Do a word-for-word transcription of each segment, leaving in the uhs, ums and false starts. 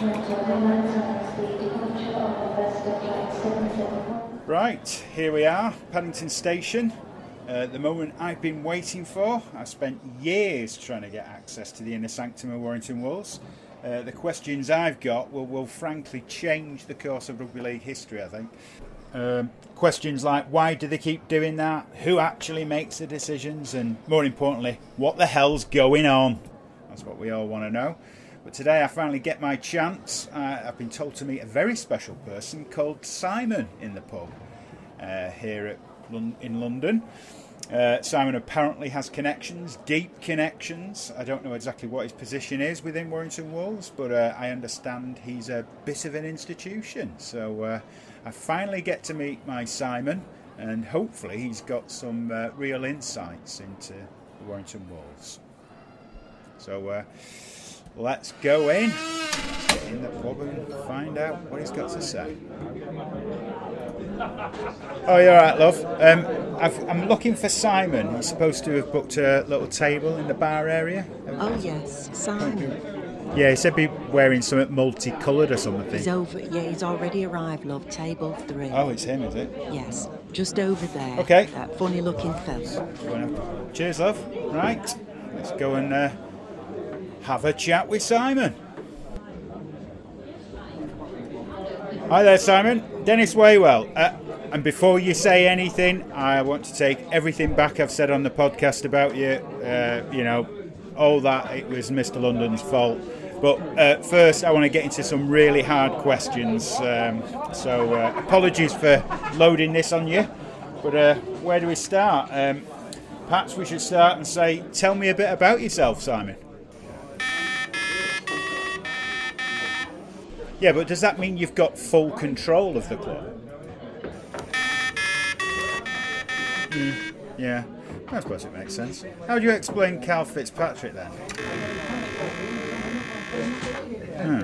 Right, here we are, Paddington Station. Uh, the moment I've been waiting for. I spent years trying to get access to the inner sanctum of Warrington Wolves. Uh, the questions I've got will, will frankly change the course of rugby league history, I think. Um, questions like, why do they keep doing that? Who actually makes the decisions? And more importantly, what the hell's going on? That's what we all want to know. But today I finally get my chance. Uh, I've been told to meet a very special person called Simon in the pub uh, here at Lon- in London. Uh, Simon apparently has connections, deep connections. I don't know exactly what his position is within Warrington Wolves, but uh, I understand he's a bit of an institution. So uh, I finally get to meet my Simon, and hopefully he's got some uh, real insights into the Warrington Wolves. So uh, let's go in, let's get in the pub and find out what he's got to say. Oh, you're all right, love. Um, I've, I'm looking for Simon. He's supposed to have booked a little table in the bar area. Oh, yes, Simon. Yeah, he said be wearing something multicoloured or something. He's over, yeah, he's already arrived, love. Table three. Oh, it's him, is it? Yes, just over there. Okay. That funny-looking fella. Cheers, love. Right, let's go and uh, have a chat with Simon. Hi there, Simon. Dennis Waywell. Uh, and before you say anything, I want to take everything back I've said on the podcast about you. Uh, you know, all that, it was Mister London's fault. But uh, first, I want to get into some really hard questions. Um, so uh, apologies for loading this on you. But uh, where do we start? Um, perhaps we should start and say, tell me a bit about yourself, Simon. Yeah, but does that mean you've got full control of the club? Mm, yeah, I suppose it makes sense. How do you explain Cal Fitzpatrick then? Hmm.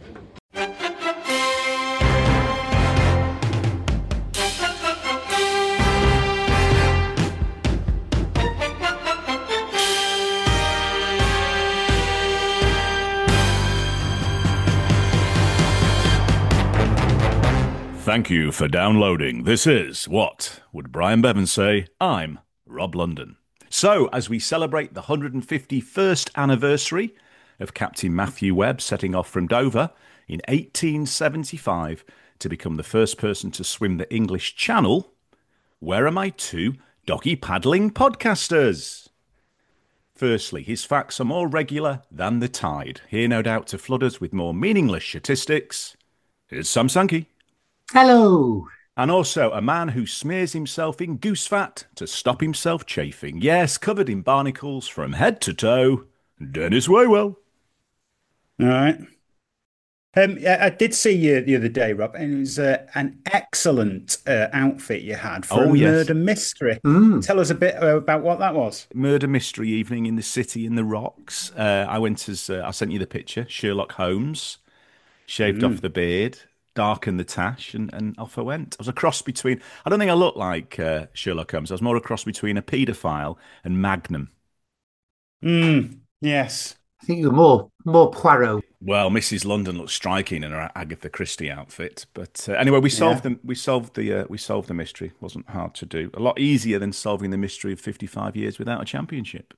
Thank you for downloading. This is, what would Brian Bevan say? I'm Rob London. So, as we celebrate the one hundred fifty-first anniversary of Captain Matthew Webb setting off from Dover in eighteen seventy-five to become the first person to swim the English Channel, where are my two doggy paddling podcasters? Firstly, his facts are more regular than the tide. Here, no doubt, to flood us with more meaningless statistics. Here's Sam Sankey. Hello. And also a man who smears himself in goose fat to stop himself chafing. Yes, covered in barnacles from head to toe, Dennis Waywell. All right. Um, I did see you the other day, Rob, and it was uh, an excellent uh, outfit you had for oh, a yes. murder mystery. Mm. Tell us a bit about what that was. Murder mystery evening in the city in the rocks. Uh, I went as, uh, I sent you the picture, Sherlock Holmes, shaved mm. off the beard, darkened the tash, and, and off I went. I was a cross between, I don't think I looked like uh, Sherlock Holmes. I was more a cross between a paedophile and Magnum. Mm, yes. I think you're more more Poirot. Well, Missus London looked striking in her Agatha Christie outfit, but uh, anyway, we solved yeah. the we solved the uh, we solved the mystery. It wasn't hard to do. A lot easier than solving the mystery of fifty-five years without a championship.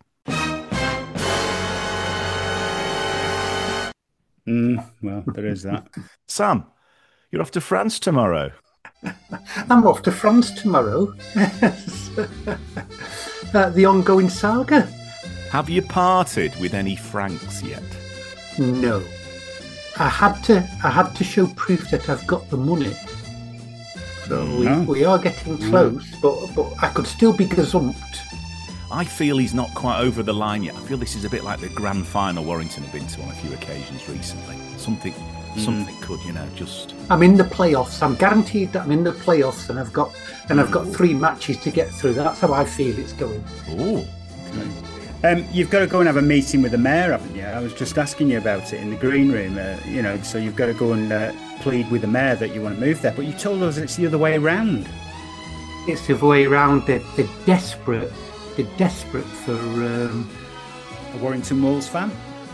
Mm, well, there is that. Sam, you're off to France tomorrow. I'm off to France tomorrow. uh, the ongoing saga. Have you parted with any francs yet? No. I had to I had to show proof that I've got the money. So we, no. we are getting close, mm. but but I could still be gazumped. I feel he's not quite over the line yet. I feel this is a bit like the grand final Warrington have been to on a few occasions recently. Something mm. something could, you know, just I'm in the playoffs. I'm guaranteed that I'm in the playoffs and I've got and I've got three matches to get through. That's how I feel it's going. Oh. Okay. Um, you've got to go and have a meeting with the mayor, haven't you? I was just asking you about it in the green room. Uh, you know, so you've got to go and uh, plead with the mayor that you want to move there. But you told us it's the other way around. It's the other way around. They're, they're desperate. They're desperate for um, a Warrington Wolves fan.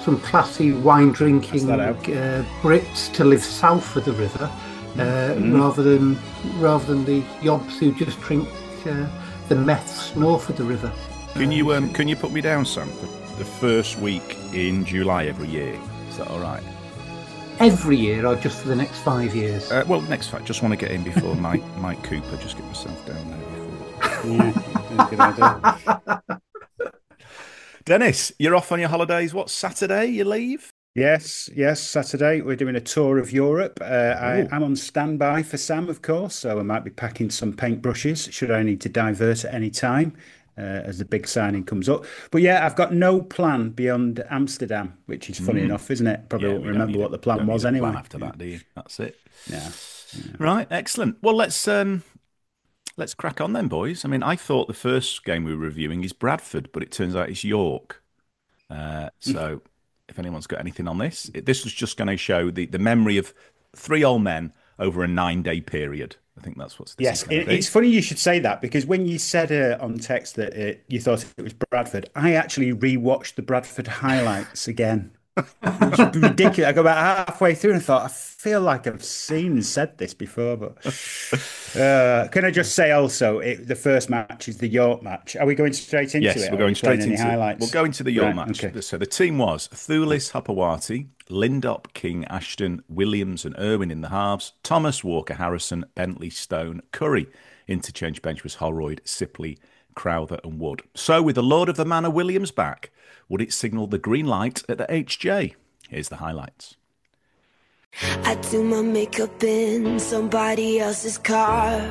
some classy wine drinking That's uh, that out. Brits to live south of the river, uh, Mm. rather than rather than the yobs who just drink uh, the meths north of the river. Can you um, can you put me down, Sam, for the first week in July every year? Is that all right? Every year, or just for the next five years? Uh, well, next fact, just want to get in before Mike Mike Cooper. Just get myself down there before. Yeah, good idea. Dennis, you're off on your holidays. What, Saturday you leave? Yes, yes. Saturday we're doing a tour of Europe. Uh, I, Ooh. I'm on standby for Sam, of course, so I might be packing some paintbrushes should I need to divert at any time uh, as the big signing comes up. But yeah, I've got no plan beyond Amsterdam, which is funny Mm. enough, isn't it? Probably Yeah, won't we don't remember need what a- the plan don't was need a anyway. plan after that, do you? That's it. Yeah. Right, excellent. Well, let's um, let's crack on then, boys. I mean, I thought the first game we were reviewing is Bradford, but it turns out it's York. Uh, so, if anyone's got anything on this, it, this was just going to show the, the memory of three old men over a nine-day period. I think that's what's this Yes, is gonna it, be. it's funny you should say that because when you said uh, on text that uh, you thought it was Bradford, I actually rewatched the Bradford highlights again. It was ridiculous. I go about halfway through and thought, I feel like I've seen and said this before, but uh, can I just say also, it, the first match is the York match. Are we going straight into Yes, it? we're Are going we straight playing into any highlights. We'll go into the York Right, match. okay. So the team was Thulis, Hapawati, Lindop, King, Ashton, Williams, and Irwin in the halves. Thomas, Walker, Harrison, Bentley, Stone, Curry. Interchange bench was Holroyd, Sipley, Crowther, and Wood. So with the Lord of the Manor Williams back, would it signal the green light at the H J? Here's the highlights. I do my makeup in somebody else's car.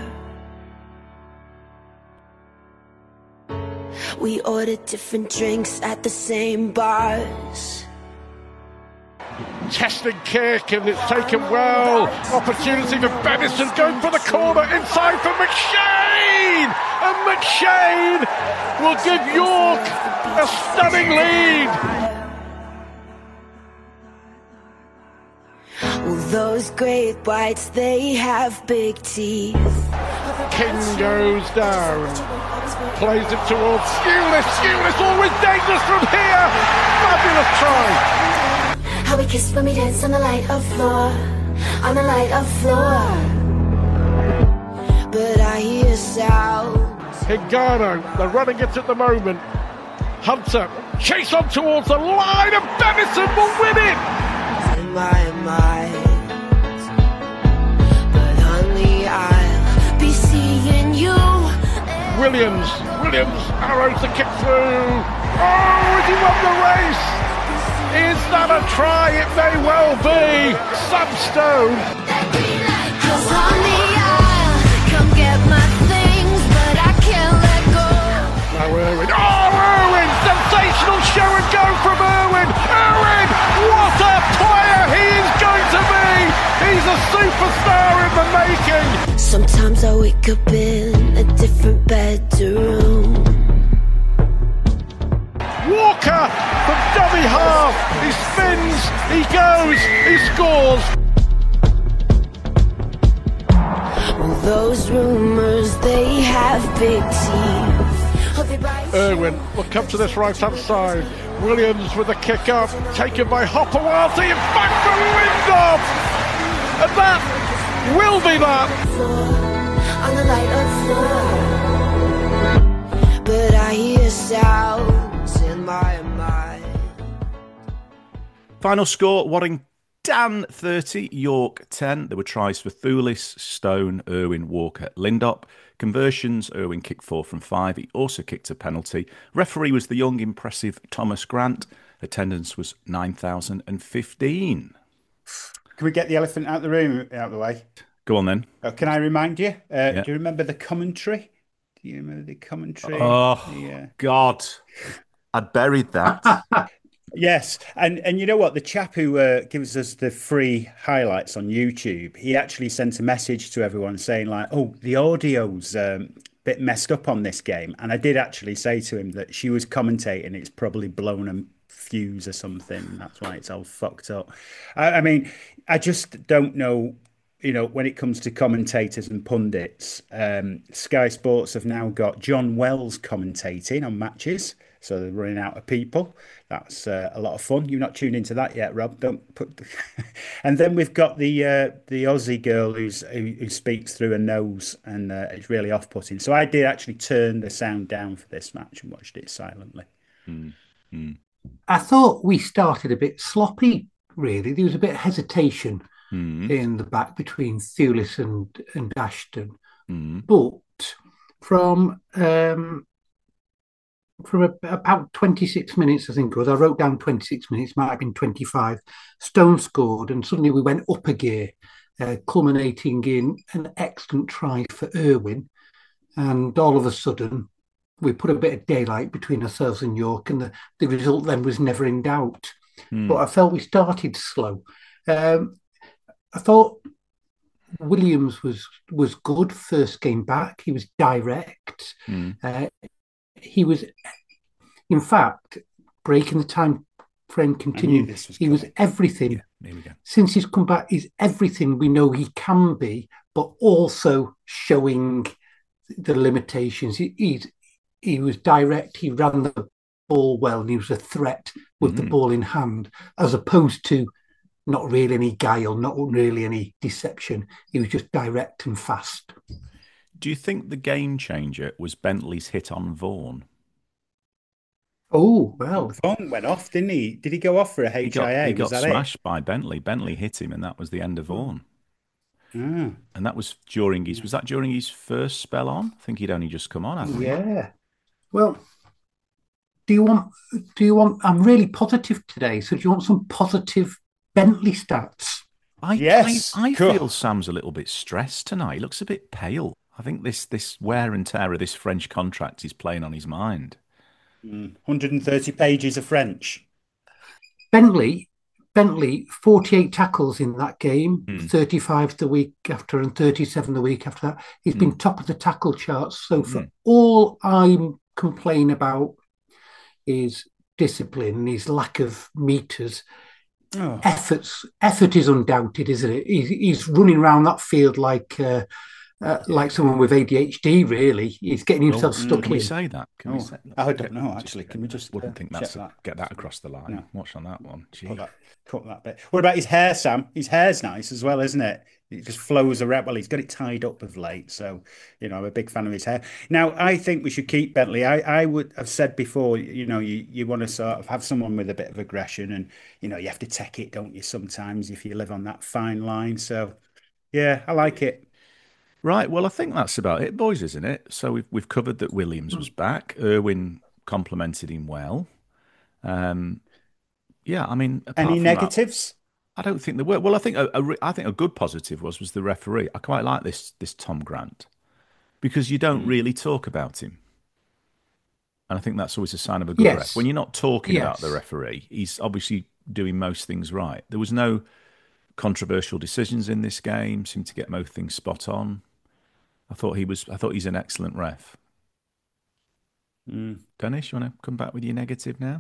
We order different drinks at the same bars. Testing kick and it's taken well. Opportunity for Benison going for the corner inside for McShane, and McShane will give York a stunning lead. Well, those great whites, they have big teeth. King goes down, plays it towards Skewlis. Skewlis always dangerous from here. Fabulous try. How we kiss when we dance on the light of floor, on the light of floor. But I hear sounds. Hingano, they're running it at the moment. Hunter, chase on towards the line, and Benison will win it. In my mind, but only I'll be seeing you. Williams, Williams arrows the kick through. Oh, has he won the race? Is that a try? It may well be. Sam Stone. Cause on the aisle, come get my things, but I can't let go. Now Irwin. Oh, Irwin! Sensational show and go from Irwin. Irwin, what a player he is going to be. He's a superstar in the making. Sometimes I wake up in a different bedroom. Walker from dummy half. He spins, he goes, he scores. Well, those rumors, they have big teeth. Oh, they bite. Irwin will come to this right hand side. Williams with a kick up, taken by Hopewelty, and back for Lindop. And that will be that. Floor, on the light of floor. But I hear sounds in my mind. Final score, Waddington thirty, York ten. There were tries for Thulis, Stone, Irwin, Walker, Lindop. Conversions, Irwin kicked four from five. He also kicked a penalty. Referee was the young, impressive Thomas Grant. Attendance was nine thousand fifteen. Can we get the elephant out of the room, out of the way? Go on then. Uh, can I remind you? Uh, Yeah. Do you remember the commentary? Do you remember the commentary? Oh, Yeah. God. I'd buried that. Yes, and and you know what? The chap who uh, gives us the free highlights on YouTube, he actually sent a message to everyone saying like, "Oh, the audio's um, a bit messed up on this game," and I did actually say to him that she was commentating. It's probably blown a fuse or something. That's why it's all fucked up. I, I mean, I just don't know. You know, when it comes to commentators and pundits, um, Sky Sports have now got John Wells commentating on matches. so they're running out of people. That's uh, a lot of fun. You've not tuned into that yet, Rob. Don't put. The... and then we've got the uh, the Aussie girl who's who, who speaks through her nose, and uh, it's really off-putting. So I did actually turn the sound down for this match and watched it silently. Mm. Mm. I thought we started a bit sloppy. Really, there was a bit of hesitation Mm. in the back between Thewlis and and Ashton, Mm. but from um, from a, about twenty-six minutes, I think it was. I wrote down twenty-six minutes, might have been twenty-five. Stone scored, and suddenly we went up a gear, uh, culminating in an excellent try for Irwin. And all of a sudden, we put a bit of daylight between ourselves and York, and the, the result then was never in doubt. Mm. But I felt we started slow. Um, I thought Williams was was good first game back. He was direct. Mm. Uh, he was, in fact, breaking the time frame continuing. this was He was coming. everything. Yeah, there we go. Since he's come back, he's everything we know he can be, but also showing the limitations. He he's, he was direct. He ran the ball well, and he was a threat with the Mm. ball in hand, as opposed to not really any guile, not really any deception. He was just direct and fast. Do you think the game changer was Bentley's hit on Vaughan? Oh, well, Vaughan went off, didn't he? Did he go off for a He H I A? got, he Was got that smashed by Bentley. Bentley hit him, and that was the end of Vaughan. it? Ah. And that was during his, was that during his first spell on? I think he'd only just come on, hadn't he? yeah. Well, do you want, do you want, I'm really positive today. So do you want some positive Bentley stats? I, Yes, I, I cool. feel Sam's a little bit stressed tonight. He looks a bit pale. I think this this wear and tear of this French contract is playing on his mind. one hundred thirty pages of French. Bentley, Bentley, forty-eight tackles in that game, Mm. thirty-five the week after and thirty-seven the week after that. He's Mm. been top of the tackle charts. So for Mm. all I'm complaining about is discipline and his lack of meters. Oh. Efforts, effort is undoubted, isn't it? He's, he's running around that field like uh, uh, like someone with A D H D. Really, he's getting himself Oh, stuck Can we in. say that? Can we Oh, say that? I don't know, actually. Can we just, Wouldn't uh, think check that's that? get that across the line. No. Watch on that one. Gee. Cut that, cut that bit. What about his hair, Sam? His hair's nice as well, isn't it? It just flows around. Well, he's got it tied up of late, so you know I'm a big fan of his hair. Now, I think we should keep Bentley. I, I would have said before, you know, you, you want to sort of have someone with a bit of aggression, and you know you have to take it, don't you? Sometimes if you live on that fine line. So, yeah, I like it. Right. Well, I think that's about it, boys, isn't it? So we've we've covered that Williams was back. Irwin complimented him well. Um, yeah, I mean, apart Any from that, negatives? I don't think there were. Well, I think a, a re- I think a good positive was was the referee. I quite like this this Tom Grant because you don't really talk about him, and I think that's always a sign of a good Yes. ref. When you're not talking about the Yes. referee, he's obviously doing most things right. There was no controversial decisions in this game. Seemed to get most things spot on. I thought he was. I thought he's an excellent ref. Mm. Dennis, you want to come back with your negative now?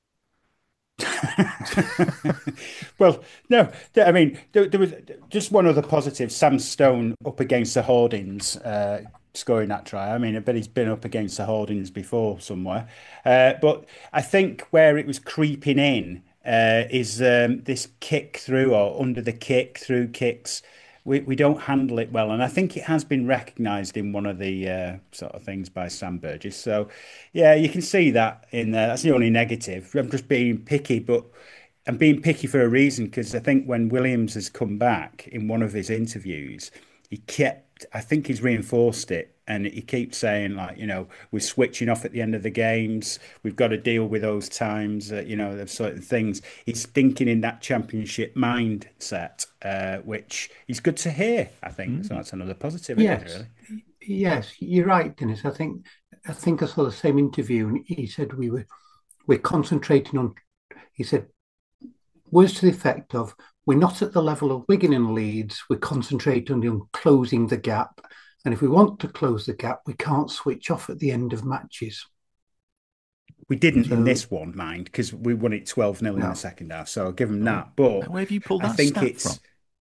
Well, no, th- I mean, there, there was just one other positive. Sam Stone up against the Hoardings, uh, scoring that try. I mean, I bet he's been up against the Hoardings before somewhere. Uh, but I think where it was creeping in uh, is um, this kick through or under the kick through kicks. We, we don't handle it well. And I think it has been recognised in one of the uh, sort of things by Sam Burgess. So, yeah, you can see that in there. That's the only negative. I'm just being picky, but I'm being picky for a reason because I think when Williams has come back in one of his interviews, he kept, I think he's reinforced it. And he keeps saying, like, you know, we're switching off at the end of the games. We've got to deal with those times, uh, you know, those certain things. He's thinking in that championship mindset, uh, which is good to hear, I think. So that's another positive, isn't it, Yes, really? yes, you're right, Dennis. I think I think I saw the same interview, and he said we were we're concentrating on. He said words to the effect of, "We're not at the level of Wigan and Leeds. We're concentrating on closing the gap, and if we want to close the gap, we can't switch off at the end of matches." We didn't So- in this one, mind, because we won it twelve nil in No. the second half. So I'll give him that. But Where have you pulled I that think stat it's from?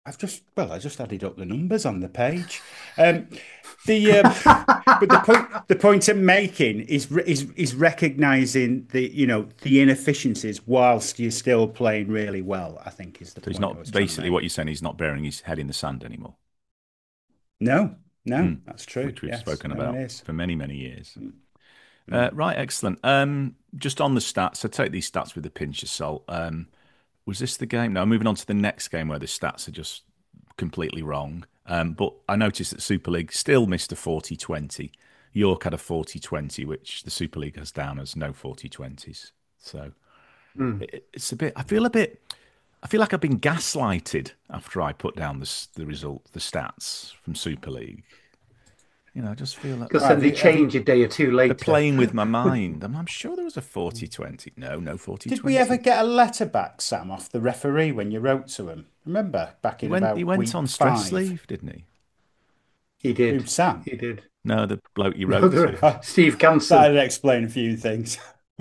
I've just well, I just added up the numbers on the page. Um, the um, but the point the point I'm making is is is recognizing the you know the inefficiencies whilst you're still playing really well. I think is the So point. he's I was not trying to basically make. what you're saying. He's not burying his head in the sand anymore, No, no, Mm. that's true. which we've Yes, spoken no, about it is. for many, many years. Mm. Uh, right, excellent. Um, just on the stats, so take these stats with a pinch of salt. Um, was this the game? No, moving on to the next game where the stats are just completely wrong. Um, but I noticed that Super League still missed a forty twenty. York had a forty twenty, which the Super League has down as no forty twenties. So Mm. it, it's a bit, I feel a bit, I feel like I've been gaslighted after I put down the, s- the result, the stats from Super League. You know, I just feel like Because Right, then have they you- have you- change a day or two later. they're playing with my mind. I'm, I'm sure there was a forty twenty. No, no forty twenty. Did we ever get a letter back, Sam, off the referee when you wrote to him? Remember back He in went, about he went week on stress five? leave, didn't he? He Who, did. Sam? He did. No, the bloke you wrote No, to. Steve Ganson. That'd explain a few things.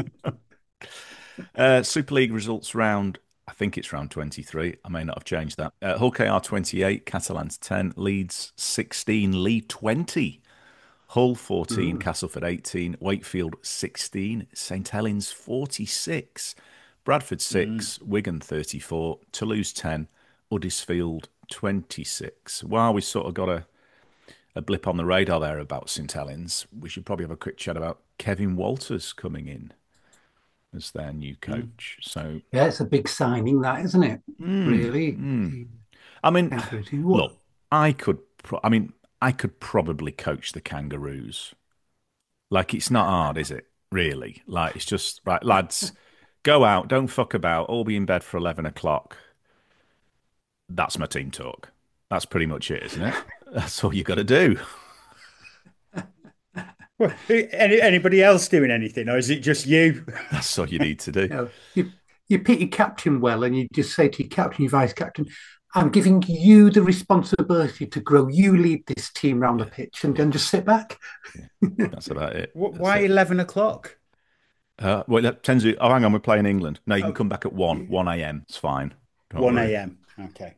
Uh, Super League results round, I think it's round twenty-three. I may not have changed that. Uh, Hull K R twenty-eight, Catalans ten, Leeds sixteen, Lee twenty, Hull fourteen, Castleford eighteen, Wakefield sixteen, St Helens forty-six, Bradford six, Wigan thirty-four, Toulouse ten, Huddersfield twenty-six. While we sort of got a, a blip on the radar there about St Helens, we should probably have a quick chat about Kevin Walters coming in as their new coach. So, Yeah, it's a big signing, that, isn't it? Really? I mean, Absolutely. What- look, I could, pro- I mean, I could probably coach the Kangaroos. Like, it's not hard, is it? Really? Like, it's just, right, lads, go out, don't fuck about, all be in bed for eleven o'clock. That's my team talk. That's pretty much it, isn't it? That's all you got to do. Well, any, anybody else doing anything, or is it just you? That's all you need to do. You know, you, you pick your captain well, and you just say to your captain, your vice captain, I'm giving you the responsibility to grow. You lead this team round the pitch, and then just sit back. That's about it. Wh- That's Why it. eleven o'clock? Uh, well, that tends to, oh, hang on, we're playing England. No, you can come back at one, one a.m. It's fine. Don't One worry. a.m. Okay.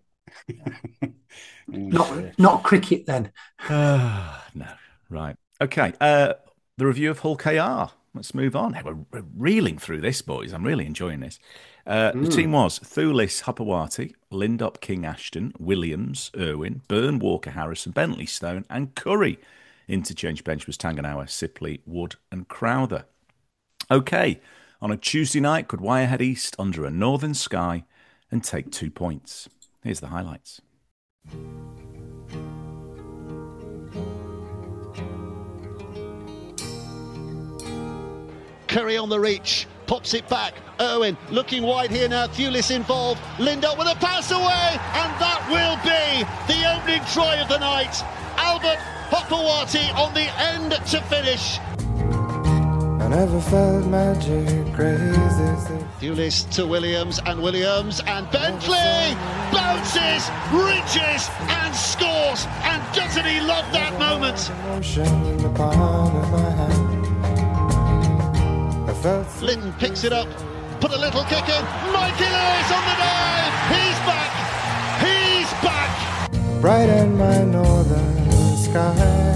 Not not cricket then. No, right. Okay. Uh, the review of Hull K R. Let's move on. Hey, we're, we're reeling through this, boys. I'm really enjoying this. Uh, The team was Thulis Hapawati, Lindop King Ashton, Williams, Irwin, Byrne, Walker Harrison, Bentley Stone, and Curry. Interchange bench was Tanganoa, Sipley, Wood, and Crowther. Okay. On a Tuesday night, could Wire head east under a northern sky and take two points? Here's the highlights. Curry on the reach, pops it back. Irwin looking wide here now. Thulis involved. Lindop with a pass away, and that will be the opening try of the night. Albert Hapawati on the end to finish. I never felt magic crazy. Thulis to Williams, and Williams and Bentley bounces, reaches and scores. And doesn't he love that moment? Emotion in the palm of my hand. I felt Linton picks it up, put a little kick in. Mikey Lewis on the dive. He's back. He's back. bright in my northern sky.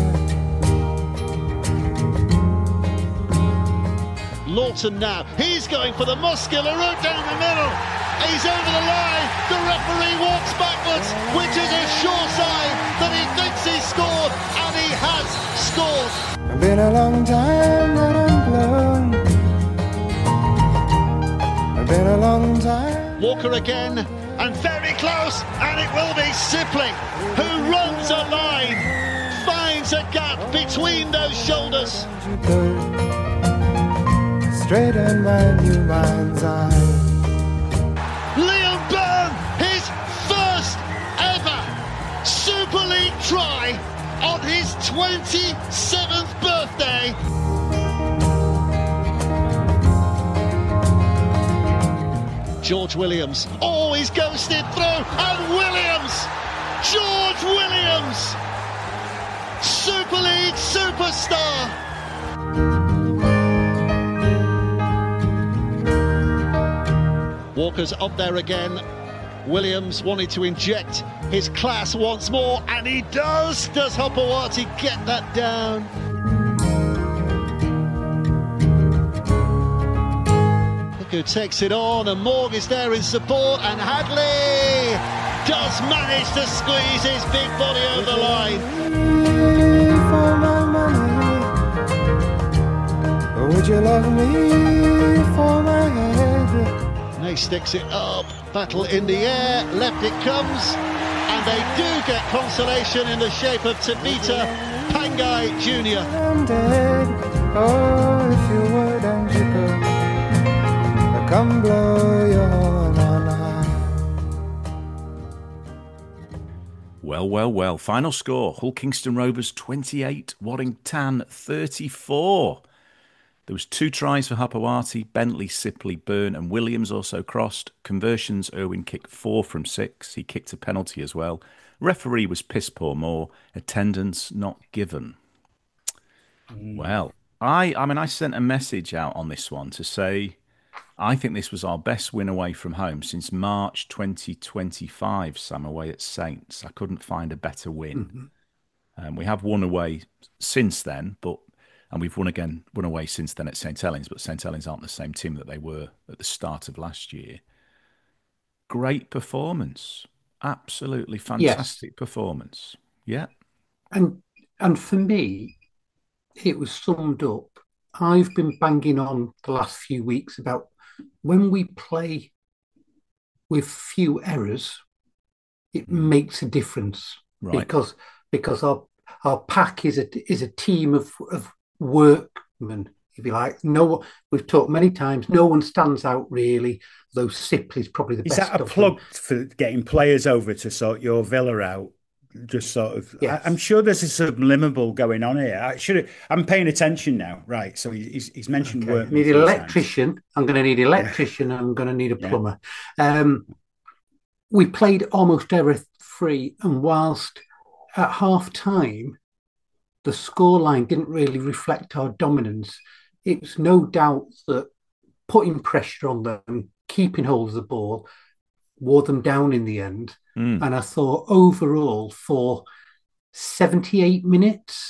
Lawton now, he's going for the muscular route down the middle. He's over the line. The referee walks backwards, which is a sure sign that he thinks he scored, and he has scored. It's been a long time that I'm blown. It's been a long time. Walker again, and very close, and it will be Sipley, who runs a line, finds a gap between those shoulders. You could straight in my new mind's eye. Liam Byrne, his first ever Super League try on his twenty-seventh birthday. George Williams, oh, he's ghosted through, and Williams, George Williams, Super League superstar. Walker's up there again. Williams wanted to inject his class once more, and he does. Does Hopewati get that down? Look who takes it on, and Morg is there in support, and Hadley does manage to squeeze his big body over the line. For my money, would you love me for my head? He sticks it up, battle in the air, left it comes, and they do get consolation in the shape of Tabita Pangai Junior I'm dead. Oh, if you would and you could, come blow your horn on high. Well, well, well. Final score, Hull Kingston Rovers twenty-eight, Warrington thirty-four. There was two tries for Hopewati, Bentley, Sipley, Byrne and Williams also crossed. Conversions, Irwin kicked four from six. He kicked a penalty as well. Referee was piss poor Moore. Attendance not given. Mm. Well, I, I mean, I sent a message out on this one to say I think this was our best win away from home since March twenty twenty-five, Sam, away at Saints. I couldn't find a better win. Mm-hmm. Um, we have won away since then, but and we've won again, won away since then at Saint Helens, but Saint Helens aren't the same team that they were at the start of last year. Great performance. Absolutely fantastic yes. performance. Yeah. And and for me, it was summed up. I've been banging on the last few weeks about when we play with few errors, it makes a difference. Right. Because because our our pack is a is a team of, of workmen, if you like. No, we've talked many times. No one stands out really. Though Sipley's probably the is best. Is that a of plug them. for getting players over to sort your Villa out? Just sort of. Yes. I, I'm sure there's a subliminal going on here. I should. I'm paying attention now. Right. So he's he's mentioned okay. work. Need an electrician. Times. I'm going to need an electrician. Yeah. I'm going to need a plumber. Yeah. Um, we played almost error free, and whilst at half time the scoreline didn't really reflect our dominance, it's no doubt that putting pressure on them, keeping hold of the ball, wore them down in the end. Mm. And I thought overall for seventy-eight minutes,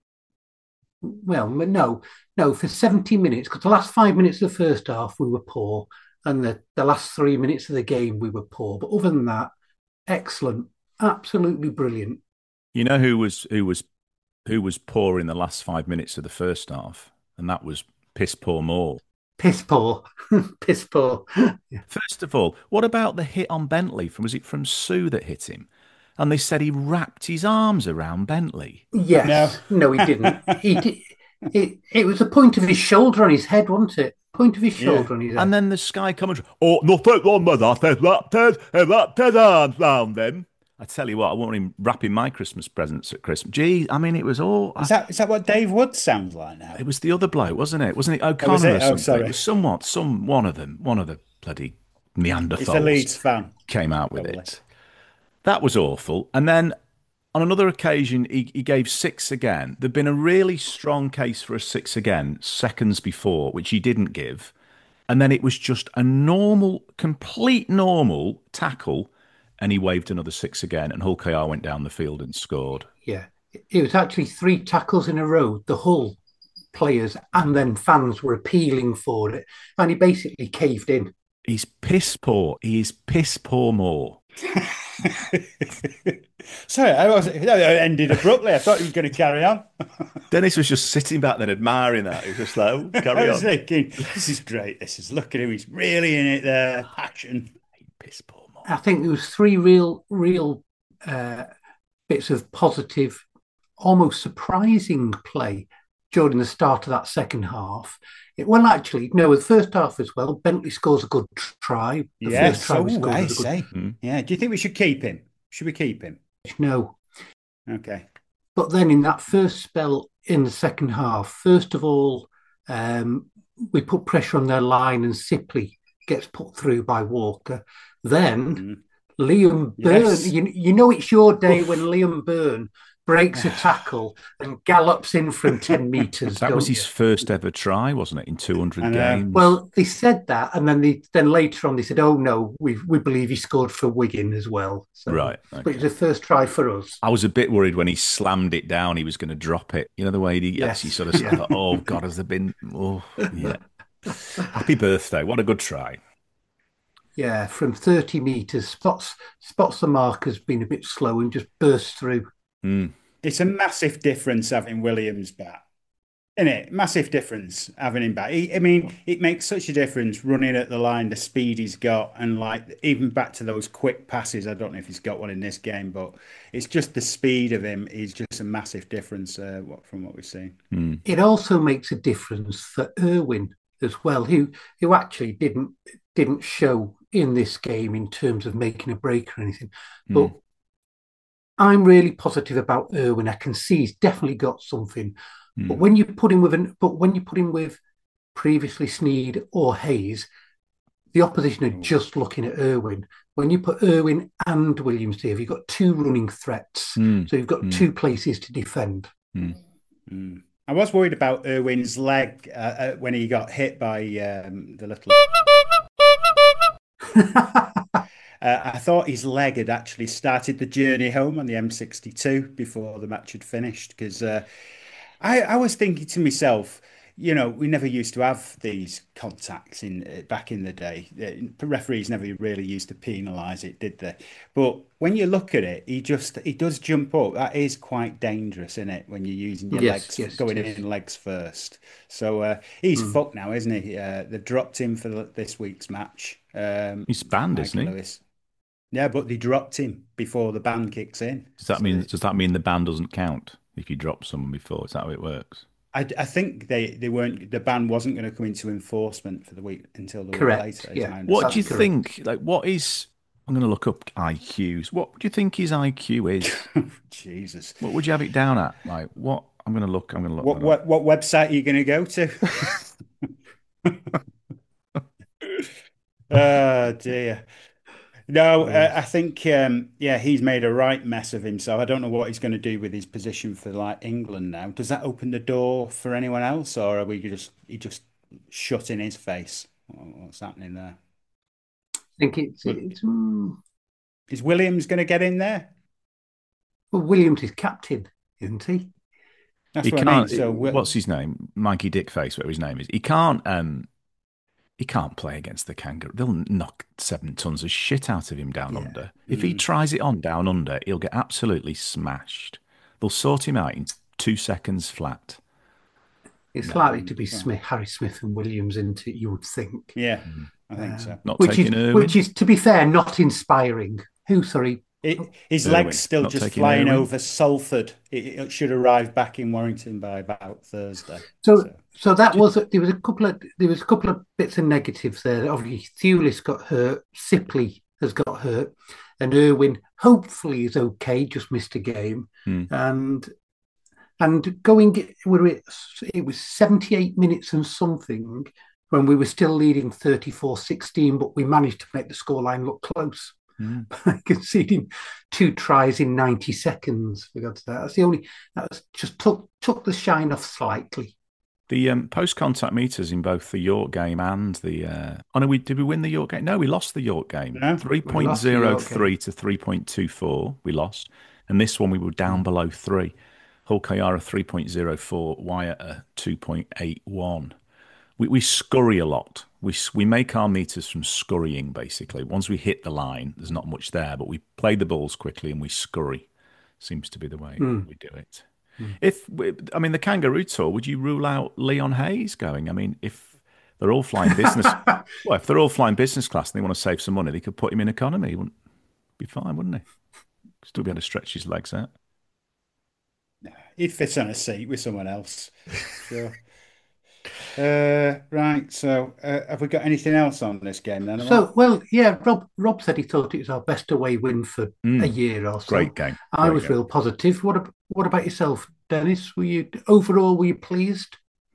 well, no, no, for seventy minutes, because the last five minutes of the first half we were poor, and the, the last three minutes of the game we were poor. But other than that, excellent, absolutely brilliant. You know who was who was who was poor in the last five minutes of the first half, and that was piss poor Moore. Piss poor, piss poor. Yeah. First of all, what about the hit on Bentley? From was it from Sue that hit him? And they said he wrapped his arms around Bentley. Yes, no, no he didn't. he did. It, it was a point of his shoulder on his head, wasn't it? Point of his shoulder yeah. on his head. And then the Sky commentary. Oh, nothing wrong with that. He wrapped his, he wrapped his arms around him. I tell you what, I want him wrapping my Christmas presents at Christmas. Gee, I mean, it was all. Is that is that what Dave Wood sounds like now? It was the other bloke, wasn't it? Wasn't it O'Connor oh, was it? or something? Oh, sorry. It was somewhat, some one of them, one of the bloody Neanderthals. He's a Leeds fan. Came out with Probably. it. That was awful. And then on another occasion, he, he gave six again. There'd been a really strong case for a six again seconds before, which he didn't give. And then it was just a normal, complete normal tackle. And he waved another six again, and Hull K R went down the field and scored. Yeah, it was actually three tackles in a row. The Hull players and then fans were appealing for it, and he basically caved in. He's piss poor. He is piss poor more. Sorry, I was that ended abruptly. I thought he was going to carry on. Dennis was just sitting back there admiring that. He was just like, oh, carry I was on. thinking, this is great. This is look at him. He's really in it there. Passion. Piss poor. I think there was three real, real uh, bits of positive, almost surprising play during the start of that second half. It, well, actually, no, the first half as well. Bentley scores a good try. The yes, first try oh, we scored I was a say. good... Mm. Yeah. Do you think we should keep him? Should we keep him? No. Okay. But then in that first spell in the second half, first of all, um, we put pressure on their line and Sipley gets put through by Walker. Then mm. Liam Byrne, yes. you, you know it's your day when Liam Byrne breaks a tackle and gallops in from ten metres. That was don't his you? first ever try, wasn't it, in two hundred I know. games? Well, they said that, and then they then later on they said, "Oh no, we we believe he scored for Wigan as well." So, Right, but okay. it was the first try for us. I was a bit worried when he slammed it down, he was going to drop it. You know, the way he Yes. actually sort of, Yeah. thought, oh, God, has there been... Oh, yeah. Happy birthday. What a good try. Yeah, from thirty metres, spots spots the mark has been a bit slow and just burst through. Mm. It's a massive difference having Williams back, isn't it? Massive difference having him back. He, I mean, it makes such a difference running at the line, the speed he's got, and like even back to those quick passes. I don't know if he's got one in this game, but it's just the speed of him is just a massive difference uh, what- from what we've seen. Mm. It also makes a difference for Irwin as well, who who actually didn't didn't show in this game in terms of making a break or anything. But Mm. I'm really positive about Irwin. I can see he's definitely got something. But Mm. when you put him with an but when you put him with previously Sneed or Hayes, the opposition are just looking at Irwin. When you put Irwin and Williams there, you've got two running threats. Mm. So you've got Mm. two places to defend. Mm. Mm. I was worried about Irwin's leg uh, uh, when he got hit by um, the little. Uh, I thought his leg had actually started the journey home on the M sixty-two before the match had finished. Because uh, I, I was thinking to myself, you know, we never used to have these contacts in uh, back in the day. Uh, referees never really used to penalise it, did they? But when you look at it, he just he does jump up. That is quite dangerous, isn't it? When you're using your Yes, legs, yes, going it is. in legs first. So uh, he's Mm. fucked now, isn't he? Uh, they've dropped him for the, this week's match. Um, He's banned, Michael isn't he? Lewis. Yeah, but they dropped him before the ban kicks in. Does that So mean does that mean the ban doesn't count if you drop someone before? Is that how it works? I, I think they, they weren't the ban wasn't going to come into enforcement for the week until the Correct, week later. is yeah. my What That's do you understanding. think? Like, what is? I'm going to look up I Qs. What do you think his I Q is? Jesus. What would you have it down at? Like, what? I'm going to look. I'm going to look. What, that up. what what website are you going to go to? Oh dear. No, uh, I think um, yeah, he's made a right mess of himself. I don't know what he's going to do with his position for like England now. Does that open the door for anyone else, or are we just he just shut in his face? What's happening there? I think it's, Well, it's mm, is Williams going to get in there? well, Williams is captain, isn't he? That's He what I mean. can't. So Wi- What's his name? Mikey Dickface, whatever his name is. He can't. Um, he can't play against the Kangaroo. They'll knock seven tons of shit out of him down Yeah. under. If he tries it on down under, he'll get absolutely smashed. They'll sort him out in two seconds flat. It's likely to be Smith, Harry Smith and Williams, isn't it? You would think. yeah, I think so. Not Which is, taking Irwin. which is, to be fair, not inspiring. Who, sorry? It, his Irwin. legs still Not just taking flying Irwin. over Salford. It, it should arrive back in Warrington by about Thursday. So, So, so that was there was a couple of there was a couple of bits of negatives there. Obviously, Thewlis got hurt, Sipley has got hurt, and Irwin hopefully is okay. Just missed a game, Hmm. and and going were it it was seventy-eight minutes and something when we were still leading thirty-four sixteen, but we managed to make the scoreline look close. Hmm. By conceding two tries in ninety seconds. We got to that. That's the only that was just took took the shine off slightly. The um, post-contact meters in both the York game and the uh, oh no, we did we win the York game? No, we lost the York game. No, three we point lost the zero York three to three point two four. We lost, and this one we were Hmm. down below three. Hull Kayara three point zero four, Wyatt a two point eight one. We we scurry a lot. We s- we make our meters from scurrying basically. Once we hit the line, there's not much there, but we play the balls quickly and we scurry. Seems to be the way Hmm. we do it. If we- I mean the Kangaroo Tour, would you rule out Leon Hayes going? I mean, if they're all flying business, well, if they're all flying business class and they want to save some money, they could put him in economy. He wouldn't be fine, wouldn't he? Still be able to stretch his legs out. he'd fit on a seat with someone else. Sure. Uh, right. So, uh, have we got anything else on this game then? So, well, yeah, Rob Rob said he thought it was our best away win for Mm. a year or so. Great game. I Great was game. real positive. What ab- what about yourself, Dennis? Were you overall were you pleased?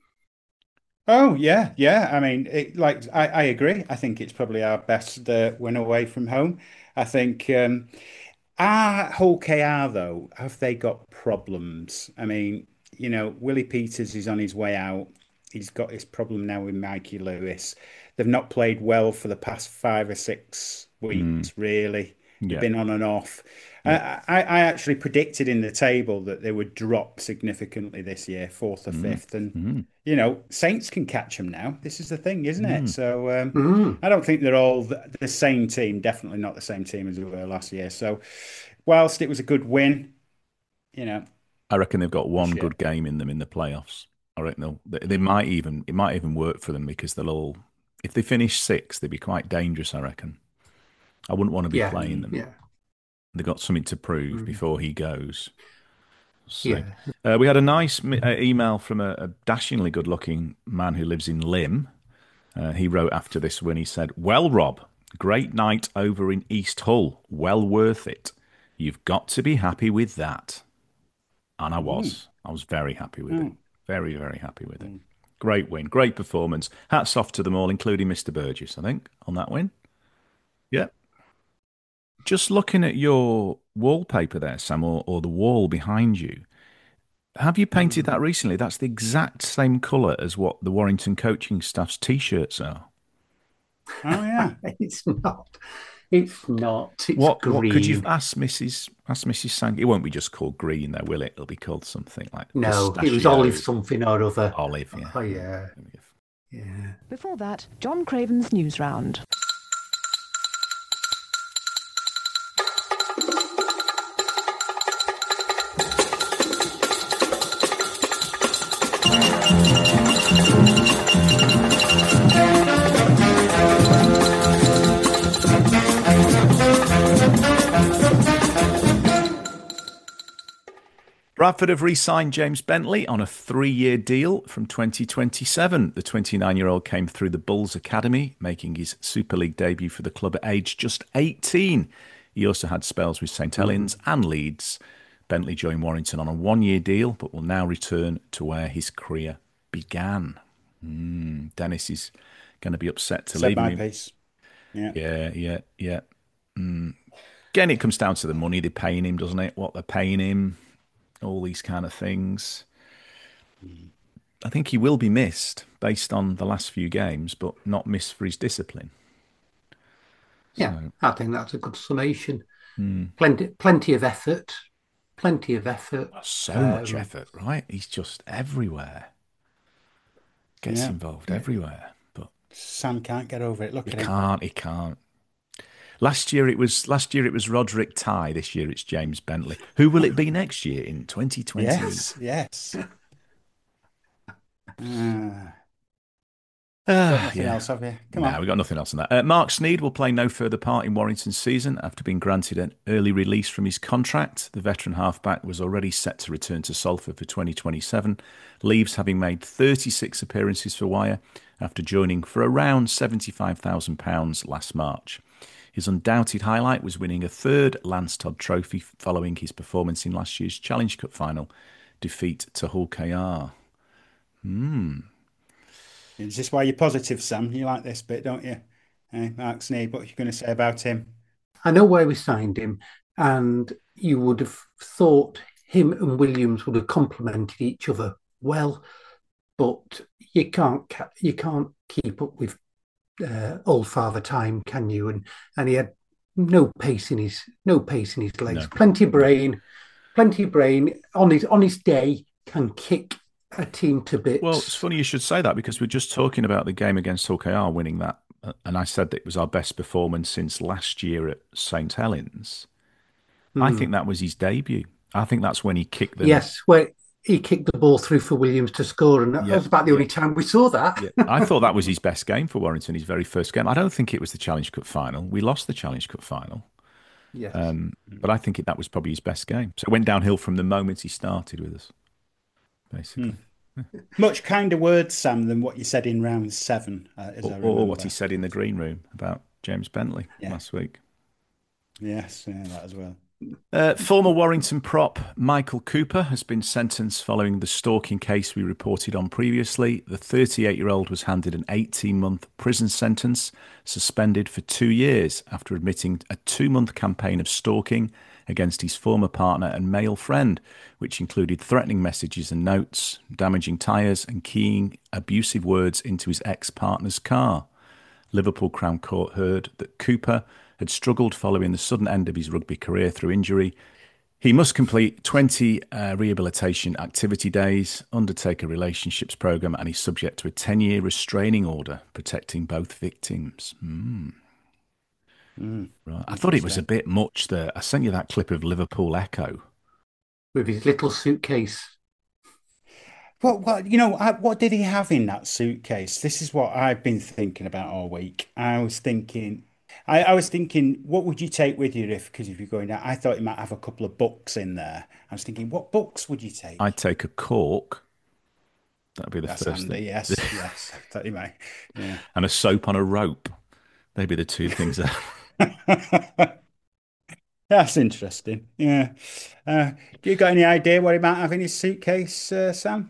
Oh yeah, yeah. I mean, it, like I, I agree. I think it's probably our best uh, win away from home. I think um, Are Hull K R though? Have they got problems? I mean, you know, Willie Peters is on his way out. He's got his problem now with Mikey Lewis. They've not played well for the past five or six weeks, really. They've Yeah. been on and off. Yeah. I, I, I actually predicted in the table that they would drop significantly this year, fourth or fifth. And, you know, Saints can catch them now. This is the thing, isn't it? So um, Mm. I don't think they're all the, the same team. Definitely not the same team as they were last year. So whilst it was a good win, you know, I reckon they've got one Shit. good game in them in the playoffs. I reckon they'll, they, they might even it might even work for them because they'll all if they finish sixth, they'd be quite dangerous. I reckon. I wouldn't want to be Yeah, playing them. yeah, They've got something to prove Mm. before he goes. So, yeah. uh, we had a nice mi- uh, email from a, a dashingly good-looking man who lives in Lim. Uh, he wrote after this when he said, "Well, Rob, great night over in East Hull. Well worth it. You've got to be happy with that." And I was. I was very happy with it. Very, very happy with it. Great win. Great performance. Hats off to them all, including Mister Burgess, I think, on that win. Yeah. Just looking at your wallpaper there, Sam, or, or the wall behind you, have you painted that recently? That's the exact same colour as what the Warrington coaching staff's T-shirts are. oh yeah. It's not. It's not. It's What, green. what could you ask Missus ask Missus Sang? It won't be just called green, though, will it? It'll be called something like No, it was pistachio. olive something or other. Olive, yeah. Oh yeah, yeah. Before that, John Craven's News Round. Bradford have re-signed James Bentley on a three-year deal from twenty twenty-seven. The twenty-nine-year-old came through the Bulls Academy, making his Super League debut for the club at age just eighteen. He also had spells with St Helens and Leeds. Bentley joined Warrington on a one-year deal, but will now return to where his career began. Mm, Dennis is going to be upset to Said leave my him. piece. Yeah. Yeah, yeah, yeah. Mm. Again, it comes down to the money they're paying him, doesn't it? What they're paying him. All these kind of things. I think he will be missed based on the last few games, but not missed for his discipline. Yeah, So- I think that's a good summation. Hmm. Plenty, plenty of effort. Plenty of effort. So Um, much effort, right? He's just everywhere. Gets Yeah. involved everywhere, but Sam can't get over it. Look he at him. can't. He can't. Last year it was last year it was Roderick Ty. This year it's James Bentley. Who will it be next year in twenty twenty? Yes, yes. Ah, Ah, nothing yeah. else, have you? Come no, on. we've got nothing else on that. Uh, Mark Sneed will play no further part in Warrington's season after being granted an early release from his contract. The veteran halfback was already set to return to Salford for twenty twenty-seven, leaves having made thirty-six appearances for Wyre after joining for around seventy-five thousand pounds last March. His undoubted highlight was winning a third Lance Todd trophy following his performance in last year's Challenge Cup final defeat to Hull K R. Hmm. Is this why you're positive, Sam? You like this bit, don't you? Eh, Mark Sneed, what are you going to say about him? I know why we signed him, and you would have thought him and Williams would have complemented each other well, but you can't ca- you can't keep up with uh, old Father Time, can you? And and he had no pace in his no pace in his legs. No. Plenty of brain, plenty of brain on his on his day can kick a team to bits. Well, it's funny you should say that because we're just talking about the game against Hull K R winning that, uh, and I said that it was our best performance since last year at St Helens. I think that was his debut. I think that's when he kicked the Yes, where he kicked the ball through for Williams to score, and that Yeah, was about the only time we saw that. Yeah, I thought that was his best game for Warrington, his very first game. I don't think it was the Challenge Cup final. We lost the Challenge Cup final, Yes. um, but I think it, that was probably his best game. So it went downhill from the moment he started with us, basically. Much kinder words, Sam, than what you said in round seven, uh, as I Or, remember. or what he said in the green room about James Bentley Yeah. last week. Yes, yeah, that as well. Uh, former Warrington prop Michael Cooper has been sentenced following the stalking case we reported on previously. The thirty-eight-year-old was handed an eighteen-month prison sentence, suspended for two years after admitting a two-month campaign of stalking against his former partner and male friend, which included threatening messages and notes, damaging tyres and keying abusive words into his ex-partner's car. Liverpool Crown Court heard that Cooper had struggled following the sudden end of his rugby career through injury. He must complete twenty uh, rehabilitation activity days, undertake a relationships program, and he's subject to a ten-year restraining order protecting both victims. Mm. Mm. Right. I thought it was a bit much there. I sent you that clip of Liverpool Echo. With his little suitcase. What, what, you know, I, what did he have in that suitcase? This is what I've been thinking about all week. I was thinking, I, I was thinking, what would you take with you if, because if you're going out, I thought he might have a couple of books in there. I was thinking, what books would you take? I'd take a cork. That'd be the That's first handy, thing. yes, yes. Thought you might. Yeah. And a soap on a rope. They'd be the two things that... That's interesting. Yeah. Uh, do you got any idea what he might have in his suitcase, uh, Sam?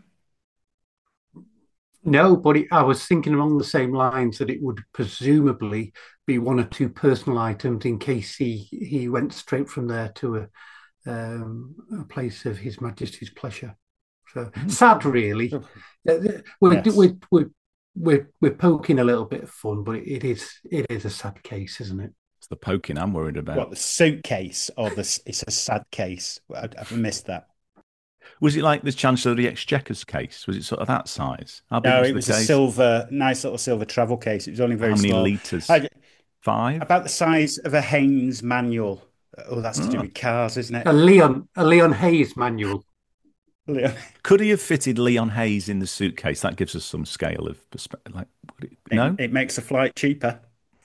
No, but it, I was thinking along the same lines that it would presumably be one or two personal items in case he, he went straight from there to a, um, a place of His Majesty's pleasure. So sad, really. We're, Yes. we're, we're, we're, we're poking a little bit of fun, but it is it is a sad case, isn't it? It's the poking I'm worried about. What, the suitcase or the, it's a sad case? I, I've missed that. Was it like the Chancellor of the Exchequer's case? Was it sort of that size? How big No, was it the was a case? silver, nice little silver travel case. It was only very How many small. litres? I- Five? about the size of a Haynes manual. Oh, that's to do Oh. with cars, isn't A it? Leon a Leon Hayes manual. Could he have fitted Leon Hayes in the suitcase? That gives us some scale of perspective. Like, would it, no? It, it makes a flight cheaper.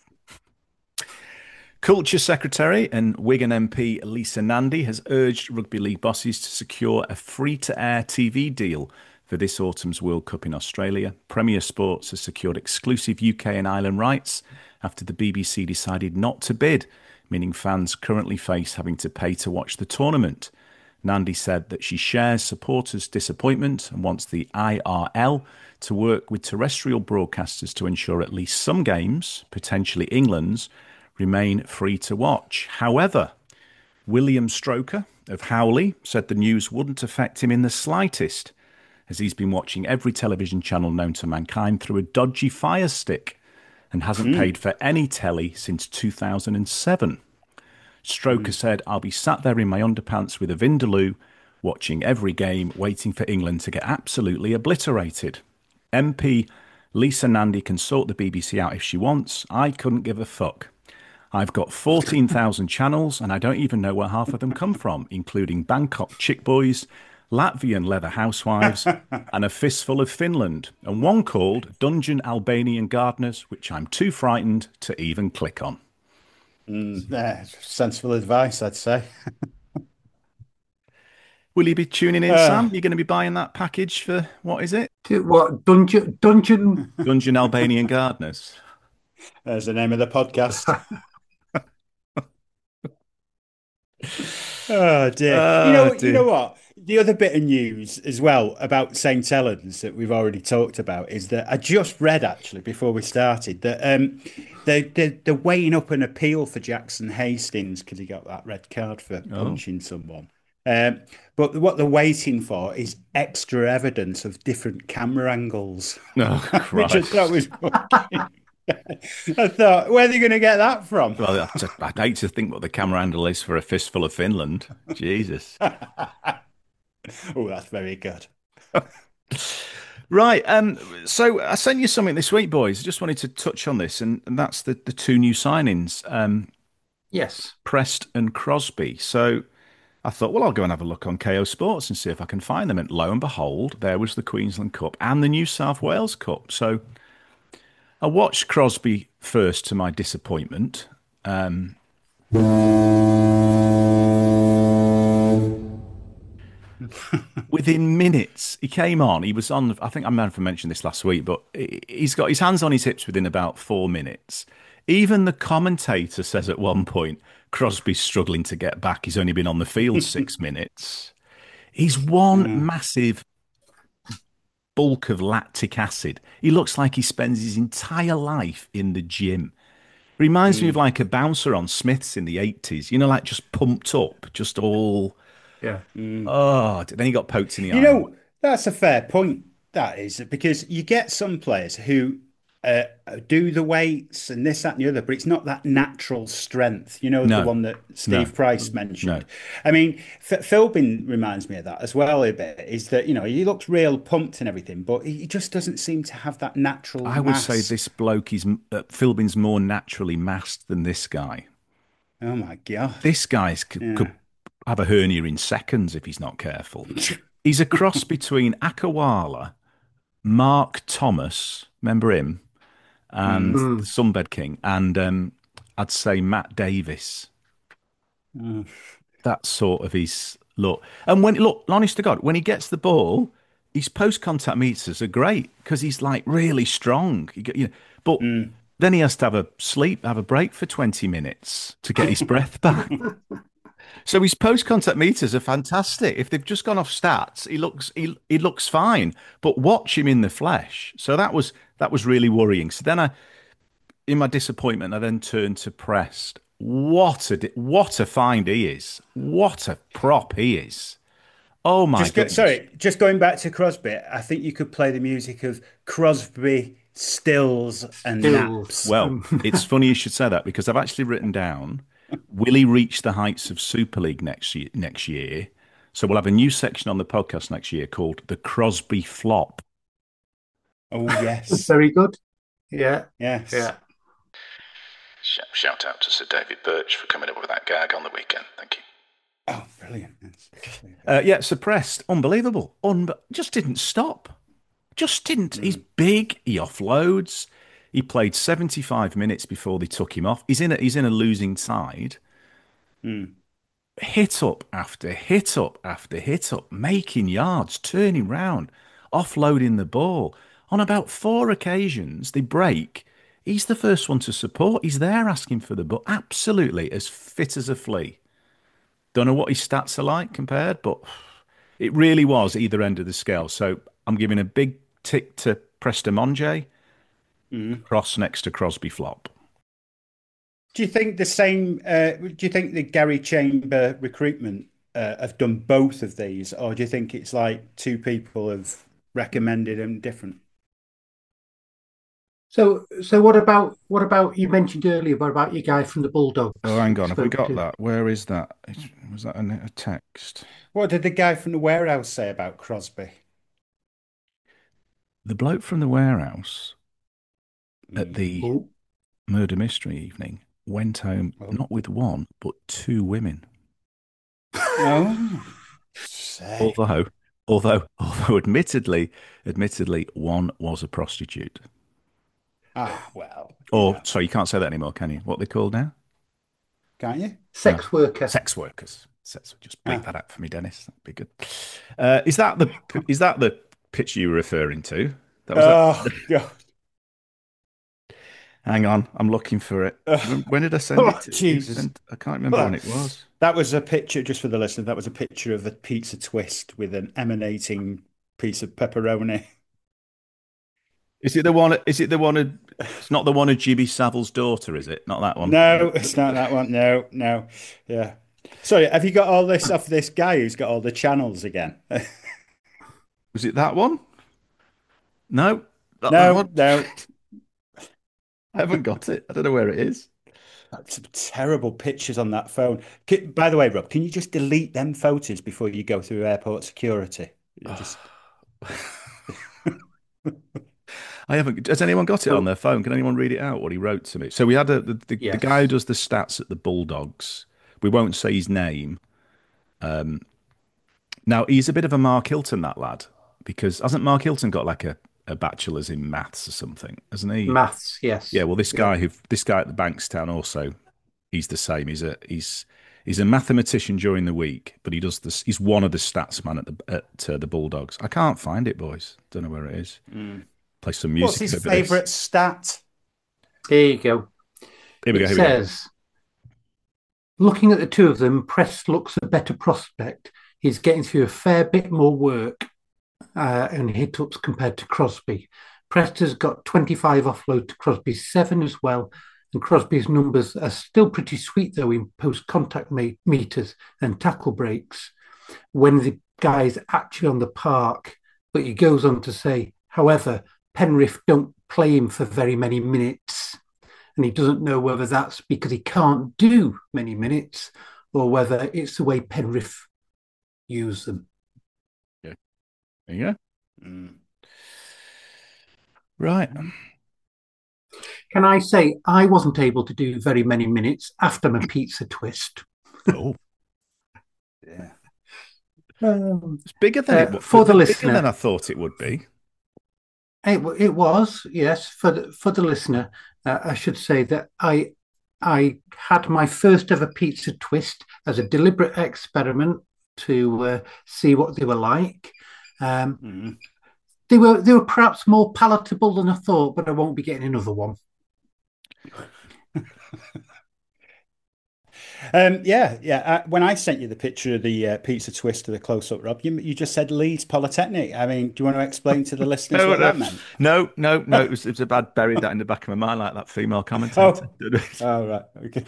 Culture Secretary and Wigan M P Lisa Nandy has urged rugby league bosses to secure a free-to-air T V deal for this autumn's World Cup in Australia. Premier Sports has secured exclusive U K and Ireland rights after the B B C decided not to bid, meaning fans currently face having to pay to watch the tournament. Nandy said that she shares supporters' disappointment and wants the I R L to work with terrestrial broadcasters to ensure at least some games, potentially England's, remain free to watch. However, William Stroker of Howley said the news wouldn't affect him in the slightest, as he's been watching every television channel known to mankind through a dodgy Fire Stick and hasn't paid for any telly since two thousand seven. Stroker said, I'll be sat there in my underpants with a Vindaloo, watching every game, waiting for England to get absolutely obliterated. M P Lisa Nandy can sort the B B C out if she wants. I couldn't give a fuck. I've got fourteen thousand channels and I don't even know where half of them come from, including Bangkok Chick Boys, Latvian Leather Housewives, and a fistful of Finland, and one called Dungeon Albanian Gardeners, which I'm too frightened to even click on. Mm, yeah, sensible advice, I'd say. Will you be tuning in, Uh, Sam? You're going to be buying that package for, what is it? What dungeon dungeon Dungeon Albanian Gardeners. There's the name of the podcast. Oh dear. Oh, you know, dear. you know what? The other bit of news as well about Saint Helens that we've already talked about is that I just read actually before we started that um, they they're, they're weighing up an appeal for Jackson Hastings because he got that red card for punching someone. Um, but what they're waiting for is extra evidence of different camera angles. Oh, Which I Christ. thought was fucking- I thought, where are they going to get that from? Well, I just- I'd hate to think what the camera angle is for a fistful of Finland. Jesus. Oh, that's very good. Right. Um, so I sent you something this week, boys. I just wanted to touch on this, and, and that's the, the two new signings, um, Yes. Prest and Crosby. So I thought, well, I'll go and have a look on K O Sports and see if I can find them. And lo and behold, there was the Queensland Cup and the New South Wales Cup. So I watched Crosby first, to my disappointment. Um, within minutes, he came on. He was on. I think I might have mentioned this last week, but he- he's got his hands on his hips within about four minutes. Even the commentator says at one point, Crosby's struggling to get back. He's only been on the field six minutes. He's one massive bulk of lactic acid. He looks like he spends his entire life in the gym. Reminds Hmm. me of like a bouncer on Smiths in the eighties, you know, like just pumped up, just all, Yeah. oh, then he got poked in the You eye. know, that's a fair point. That is because you get some players who uh, do the weights and this, that, and the other, but it's not that natural strength. You know, the No, one that no, Steve Price no. mentioned. I mean, F- Philbin reminds me of that as well a bit. Is that you know he looks real pumped and everything, but he just doesn't seem to have that natural I would mass. say this bloke is, uh, Philbin's more naturally massed than this guy. Oh my God! This guy's could, Yeah. could have a hernia in seconds if he's not careful. He's a cross between Akawala, Mark Thomas, remember him, and Mm. the Sunbed King, and um, I'd say Matt Davis. Mm. That's sort of his look. And when look, honest to God, when he gets the ball, his post-contact meters are great because he's like really strong. You get, you know, but Mm. then he has to have a sleep, have a break for twenty minutes to get his breath back. So his post-contact meters are fantastic. If they've just gone off stats, he looks he he looks fine. But watch him in the flesh. So that was that was really worrying. So then I, in my disappointment, I then turned to Prest. What a di- what a find he is. What a prop he is. Oh my Just go, goodness. sorry, just going back to Crosby, I think you could play the music of Crosby, Stills, and Stills. Naps. Well, it's funny you should say that because I've actually written down, will he reach the heights of Super League next year? Next year? So we'll have a new section on the podcast next year called the Crosby Flop. Oh yes, Very good. Yeah. yes. Yeah. Shout out to Sir David Birch for coming up with that gag on the weekend. Thank you. Oh, brilliant! Uh, yeah, suppressed, unbelievable, Un- just didn't stop, just didn't. He's big. He offloads. He played seventy-five minutes before they took him off. He's in a he's in a losing side. Mm. Hit up after hit up after hit up, making yards, turning round, offloading the ball. On about four occasions, they break. He's the first one to support. He's there asking for the ball. Absolutely as fit as a flea. Don't know what his stats are like compared, but it really was either end of the scale. So I'm giving a big tick to Preston Monje, Mm. cross next to Crosby Flop. Do you think the same? Uh, do you think the Gary Chamber recruitment uh, have done both of these, or do you think it's like two people have recommended them different? So, so what about what about you mentioned earlier? What about your guy from the Bulldogs? Oh, hang on. Have we Spoke got to- that? Where is that? Was that a text? What did the guy from the warehouse say about Crosby? The bloke from the warehouse at the Oh. murder mystery evening went home Oh. not with one, but two women. Oh, say. Although, although, although, admittedly, admittedly, one was a prostitute. Ah, well, Or, yeah. sorry, you can't say that anymore, can you? What are they called now? Can't you? Sex worker. Sex workers. Sex. Just bleep Ah. that out for me, Dennis. That'd be good. Uh, is that the is that the picture you were referring to? That was Oh that. God! Hang on, I'm looking for it. Ugh. When did I send Oh, it to? Jesus. Sent- I can't remember when it was. That was a picture, just for the listener. That was a picture of a pizza twist with an emanating piece of pepperoni. Is it the one? Is it the one? Of, it's not the one of Jimmy Savile's daughter, is it? Not that one. No, it's not that one. No, no. Yeah. Sorry, have you got all this off this guy who's got all the channels again? Was it that one? No. Not that No, one? no. I haven't got it. I don't know where it is. That's some terrible pictures on that phone. Ca- By the way, Rob, can you just delete them photos before you go through airport security? Just... I haven't. Has anyone got it on their phone? Can anyone read it out? What he wrote to me. So we had a the, the, Yes. the guy who does the stats at the Bulldogs. We won't say his name. Um, now he's a bit of a Mark Hilton, that lad, because hasn't Mark Hilton got like a, a bachelor's in maths or something? Hasn't he? Maths, yes. Yeah. Well, this guy who this guy at the Bankstown also, he's the same. He's a he's he's a mathematician during the week, but he does this. He's one of the stats man at the at uh, the Bulldogs. I can't find it, boys. Don't know where it is. Mm. Play some music. What's his over this. favourite stat? There you go. Here we go. It Here we go. says, looking at the two of them, Prest looks a better prospect. He's getting through a fair bit more work uh, and hit-ups compared to Crosby. Prest has got twenty-five offload to Crosby's seven as well, And Crosby's numbers are still pretty sweet, though, in post-contact me- meters and tackle breaks when the guy is actually on the park. But he goes on to say, however, Penrith don't play him for very many minutes. And he doesn't know whether that's because he can't do many minutes or whether it's the way Penrith use them. Yeah. There you go. Mm. Right. Can I say I wasn't able to do very many minutes after my pizza twist? Oh. Yeah. Um, It's bigger than Uh, it was. for the bigger listener. than I thought it would be. It, it was, yes, for the, for the listener. Uh, I should say that I I had my first ever pizza twist as a deliberate experiment to uh, see what they were like. Um, Mm. They were they were perhaps more palatable than I thought, but I won't be getting another one. Um, yeah, yeah. Uh, when I sent you the picture of the uh, pizza twist to the close-up, Rob, you, you just said Leeds Polytechnic. I mean, do you want to explain to the listeners No, what no, that meant? no, no, no. It was, it was about I'd buried that in the back of my mind, like that female commentator. Oh, right. Okay.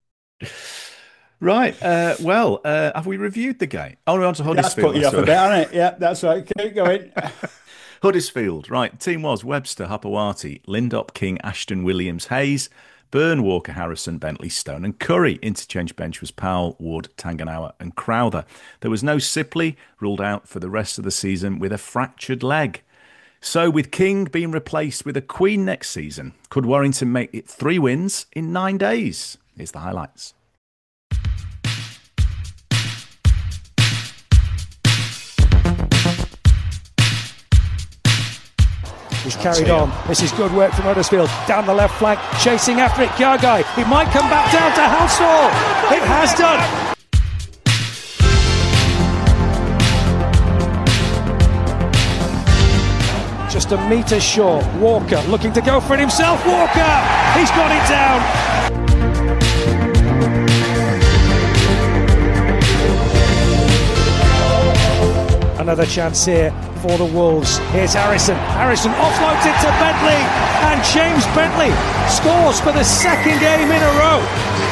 Right. Uh, well, uh, have we reviewed the game? Oh, we're on to That's Huddersfield. put you off a bit, hasn't it? Yeah, that's right. Keep going. Huddersfield. Right. Team was Webster, Hapawati, Lindop, King, Ashton, Williams, Hayes, Byrne, Walker, Harrison, Bentley, Stone and Curry. Interchange bench was Powell, Wood, Tanganawa and Crowther. There was no Sipley, ruled out for the rest of the season with a fractured leg. So with King being replaced with a Queen next season, could Warrington make it three wins in nine days? Here's the highlights. He's carried on. This is good work from Huddersfield. Down the left flank, chasing after it. Gagai. It might come back down to Halsall. It has done. Just a metre short. Walker looking to go for it himself. Walker! He's got it down. Another chance here for the Wolves. Here's Harrison. Harrison offloads it to Bentley. And James Bentley scores for the second game in a row.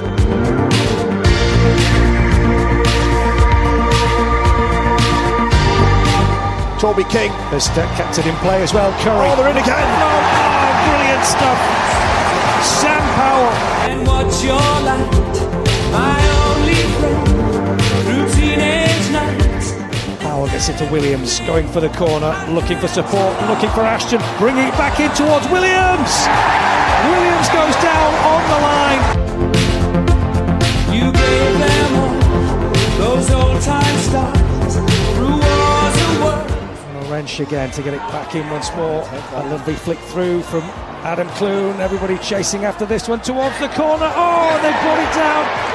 Torby King has kept it in play as well. Curry. Oh, they're in again. Oh, oh, brilliant stuff. Sam Powell. And what's your light? My only friend through teenage nights. Powell gets it to Williams, going for the corner, looking for support, looking for Ashton, bringing it back in towards Williams. Williams goes down on the line. You gave them all those old time stars through wars and worlds. Wrench again to get it back in once more. A lovely flick through from Adam Clune. Everybody chasing after this one towards the corner. Oh, and they brought it down.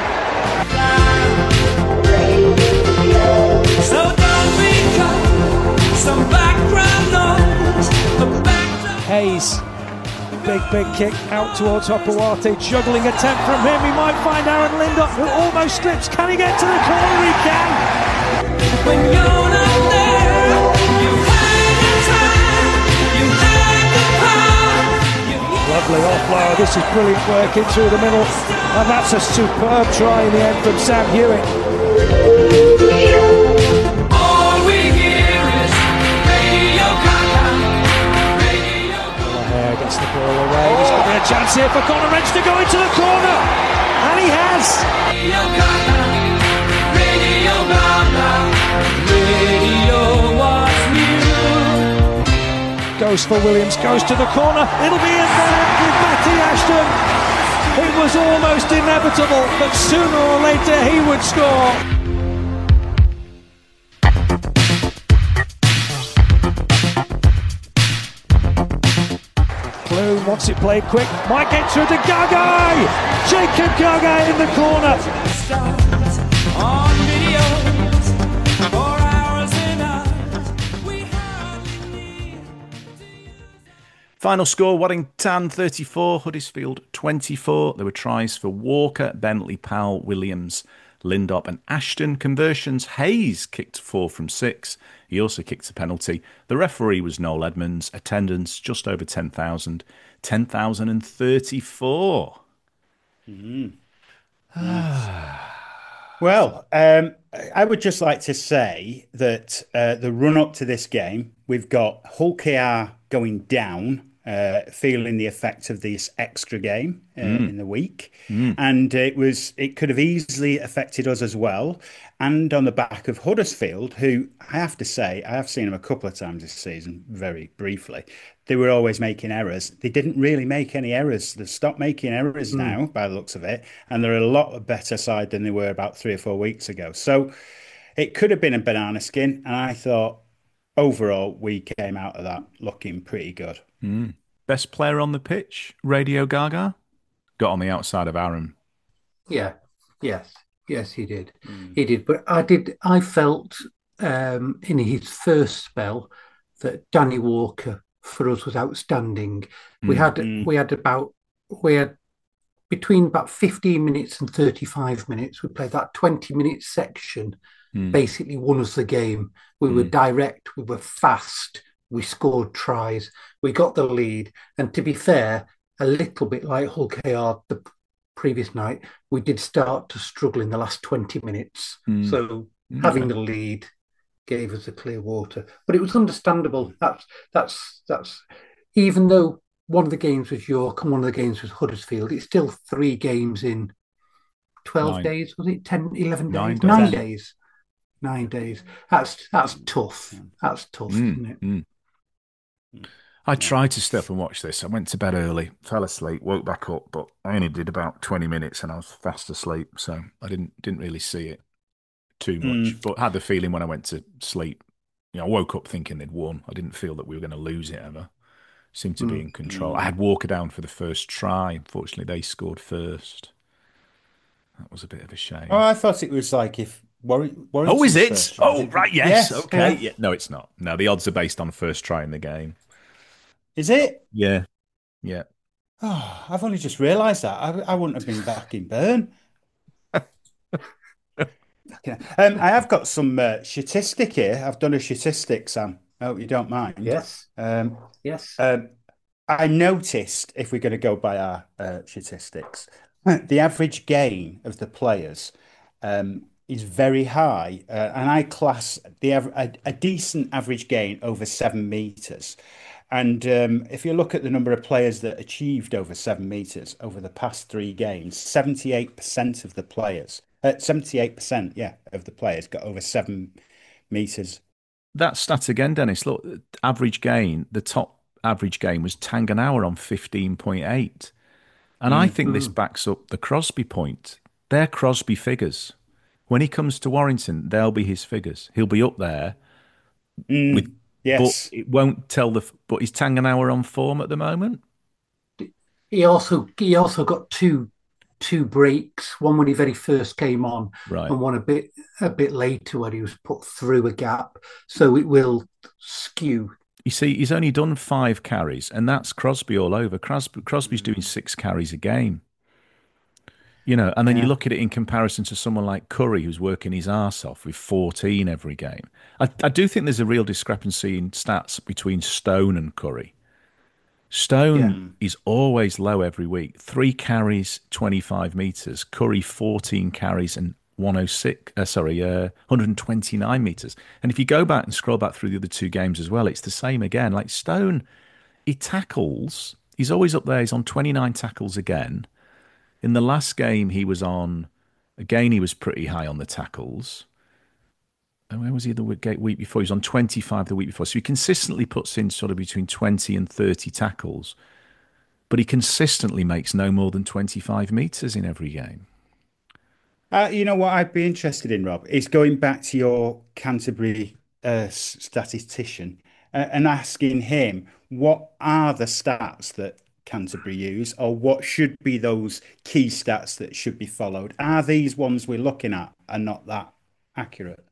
So don't become some background noise. The background Hayes, big, big kick out towards Hopawati. Juggling attempt from him. He might find Aaron Lindop, who almost slips. Can he get to the corner? He can. when you're not there. You hang the time, you hang the power. Lovely offload. This is brilliant work in through the middle. And that's a superb try in the end from Sam Hewitt. All we hear is Radio Gaga, Radio O'Hare gets the ball away. There's going to be a chance here for Conor Wrench to go into the corner. And he has. Radio Gaga, Radio Gaga, Radio what's new. Goes for Williams, goes to the corner. It'll be in there with Matty Ashton. It was almost inevitable, but sooner or later he would score. Clune wants it played quick, might get through to Gagai! Jacob Gagai in the corner. On videos for hours and hours. We hardly need. Final score, Waddington thirty-four, Huddersfield twenty-four. There were tries for Walker, Bentley, Powell, Williams, Lindop and Ashton. Conversions, Hayes kicked four from six. He also kicked a penalty. The referee was Noel Edmonds. Attendance just over ten thousand. ten thousand thirty-four. Mm. Well, um, I would just like to say that uh, the run up to this game, we've got Hull K R going down, uh, feeling the effect of this extra game uh, Mm. in the week, Mm. and it was it could have easily affected us as well. And on the back of Huddersfield, who I have to say I have seen them a couple of times this season, very briefly. They were always making errors. They didn't really make any errors. They've stopped making errors Mm. now, by the looks of it, and they're a lot better side than they were about three or four weeks ago. So it could have been a banana skin, and I thought overall we came out of that looking pretty good. Mm. Best player on the pitch, Radio Gaga, got on the outside of Aaron. Yeah, yes, yes, he did. He did. But I did. I felt um, in his first spell that Danny Walker for us was outstanding. We Mm. had Mm. we had about we had between about fifteen minutes and thirty-five minutes. We played that twenty minute section. Mm. Basically, won us the game. We were Mm. direct. We were fast. We scored tries. We got the lead. And to be fair, a little bit like Hull K R the previous night, we did start to struggle in the last twenty minutes. Mm. So Mm. having the lead gave us a clear water. But it was understandable. That's that's that's even though one of the games was York and one of the games was Huddersfield, it's still three games in twelve Nine. days, was it? ten, eleven Nine days? days. Nine days. Nine days. That's that's tough. That's tough, Mm, isn't it? mm. I tried to stay up and watch this. I went to bed early, fell asleep, woke back up, but I only did about twenty minutes and I was fast asleep, so I didn't didn't really see it too much. Mm. But had the feeling when I went to sleep, you know, I woke up thinking they'd won. I didn't feel that we were going to lose it ever. Seemed to be Mm. in control. I had Walker down for the first try. Unfortunately, they scored first. That was a bit of a shame. Oh, I thought it was like if Warri- Oh, Warrington's is it? first try. Oh, right, yes. Yes, Okay. yeah. Yeah. No, it's not. No, the odds are based on first try in the game. Is it? Yeah. Yeah. Oh, I've only just realised that. I, I wouldn't have been back in Bern. um, I have got some uh, statistic here. I've done a statistic, Sam. I hope you don't mind. Yes. Um, Yes. um, I noticed, if we're going to go by our uh, statistics, the average gain of the players um, is very high, uh, and I class the av- a, a decent average gain over seven meters. And um, if you look at the number of players that achieved over seven meters over the past three games, seventy-eight percent of the players, uh, seventy-eight percent, yeah, of the players got over seven meters. That stat again, Dennis. Look, average gain, the top average gain was Tanganoa on fifteen point eight. And I think this backs up the Crosby point. They're Crosby figures. When he comes to Warrington, they'll be his figures. He'll be up there. Mm, with, yes. But it won't tell the. But is Tanganoa on form at the moment? He also he also got two two breaks. One when he very first came on, Right. and one a bit a bit later where he was put through a gap. So it will skew. You see, he's only done five carries, and that's Crosby all over. Crosby, Crosby's doing six carries a game. You know, and then Yeah. you look at it in comparison to someone like Curry, who's working his arse off with fourteen every game. I, I do think there's a real discrepancy in stats between Stone and Curry. Stone is always low every week. Three carries, twenty-five metres. Curry, fourteen carries and one oh six, uh, sorry, uh, one hundred twenty-nine metres. And if you go back and scroll back through the other two games as well, it's the same again. Like Stone, he tackles, he's always up there. He's on twenty-nine tackles again. In the last game, he was on, again, he was pretty high on the tackles. And where was he the week week before? He was on twenty-five the week before. So he consistently puts in sort of between twenty and thirty tackles. But he consistently makes no more than twenty-five metres in every game. Uh, you know what I'd be interested in, Rob, is going back to your Canterbury uh, s- statistician uh, and asking him what are the stats that Canterbury use, or what should be those key stats that should be followed? Are these ones we're looking at are not that accurate?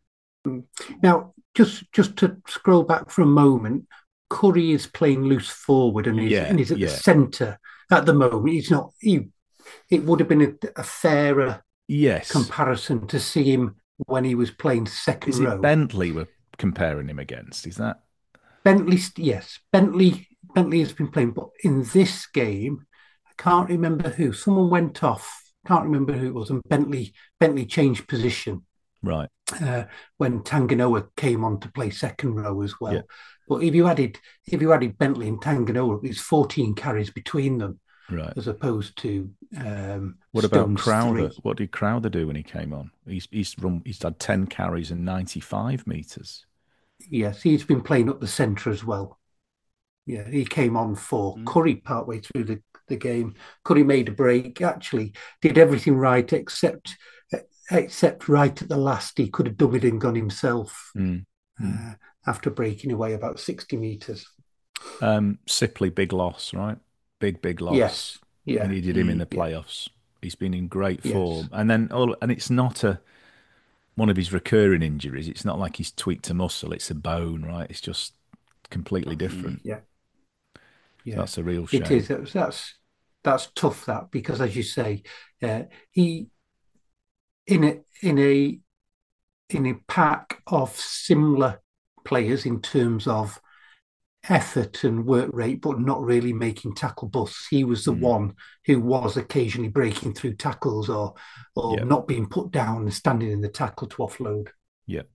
Now, just just to scroll back for a moment, Curry is playing loose forward and he's, Yeah, and he's at yeah. the centre at the moment. He's not. He, it would have been a, a fairer Yes. comparison to see him when he was playing second Is row. it Bentley we're comparing him against? Is that Bentley? Yes, Bentley. Bentley has been playing, but in this game, I can't remember who. Someone went off. Can't remember who it was, and Bentley Bentley changed position right? uh, when Tanganoa came on to play second row as well. Yeah. But if you added if you added Bentley and Tanganoa, it's fourteen carries between them, Right. as opposed to um, What about Stones Crowder? three. What did Crowder do when he came on? He's he's run. He's had ten carries and ninety-five meters. Yes, he's been playing up the centre as well. Yeah, he came on for Mm. Curry partway through the, the game. Curry made a break, actually did everything right except except right at the last. He could have done it and gone himself Mm. uh, after breaking away about sixty metres. Um, Sipley, big loss, right? Big big loss. Yes, yeah. We needed him in the Mm. playoffs. He's been in great Yes. form, and then all, and it's not a one of his recurring injuries. It's not like he's tweaked a muscle; it's a bone, right? It's just completely different. Yeah. Yeah, That's a real shame. it is. That's that's, that's tough. That because, as you say, uh, he in a in a in a pack of similar players in terms of effort and work rate, but not really making tackle busts. He was the Mm. one who was occasionally breaking through tackles or or Yeah. not being put down and standing in the tackle to offload. Yep.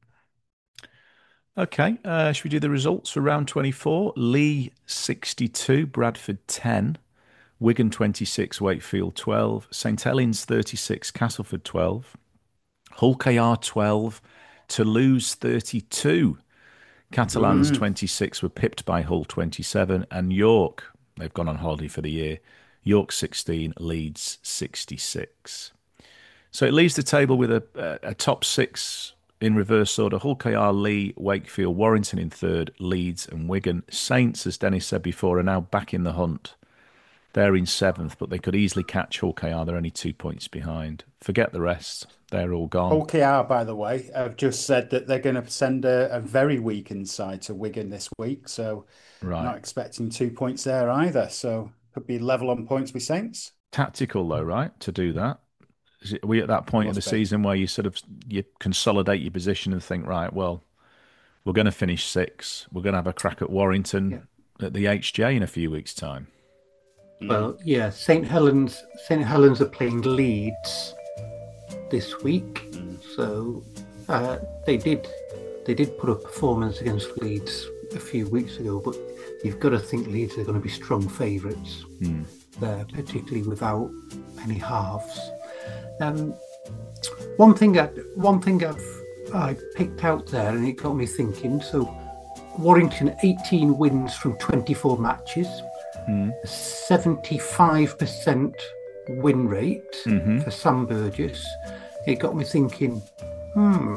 Okay, uh, should we do the results for round twenty-four? Lee sixty-two, Bradford ten, Wigan twenty-six, Wakefield twelve, St Helens thirty-six, Castleford twelve, Hull K R twelve, Toulouse thirty-two, Catalans Mm. twenty-six were pipped by Hull twenty-seven, and York, they've gone on holiday for the year, York sixteen, Leeds sixty-six. So it leaves the table with a, a, a top six in reverse order. Hull K R, Lee, Wakefield, Warrington in third, Leeds and Wigan. Saints, as Dennis said before, are now back in the hunt. They're in seventh, but they could easily catch Hull K R. They're only two points behind. Forget the rest. They're all gone. O K R, by the way, have just said that they're going to send a, a very weakened side to Wigan this week. So Right. not expecting two points there either. So could be level on points with Saints. Tactical, though, right, to do that? Is it, are we at that point of the Must be. season where you sort of you consolidate your position and think, right, well, we're going to finish sixth. We're going to have a crack at Warrington at the H J in a few weeks' time. Well, yeah, St Helens St Helens are playing Leeds this week, so uh, they did they did put a performance against Leeds a few weeks ago, but you've got to think Leeds are going to be strong favourites Hmm. there, particularly without any halves. Um, one thing I, one thing I've I picked out there, and it got me thinking. So Warrington eighteen wins from twenty-four matches. Hmm. seventy-five percent win rate Mhm. for Sam Burgess. It got me thinking, hmm,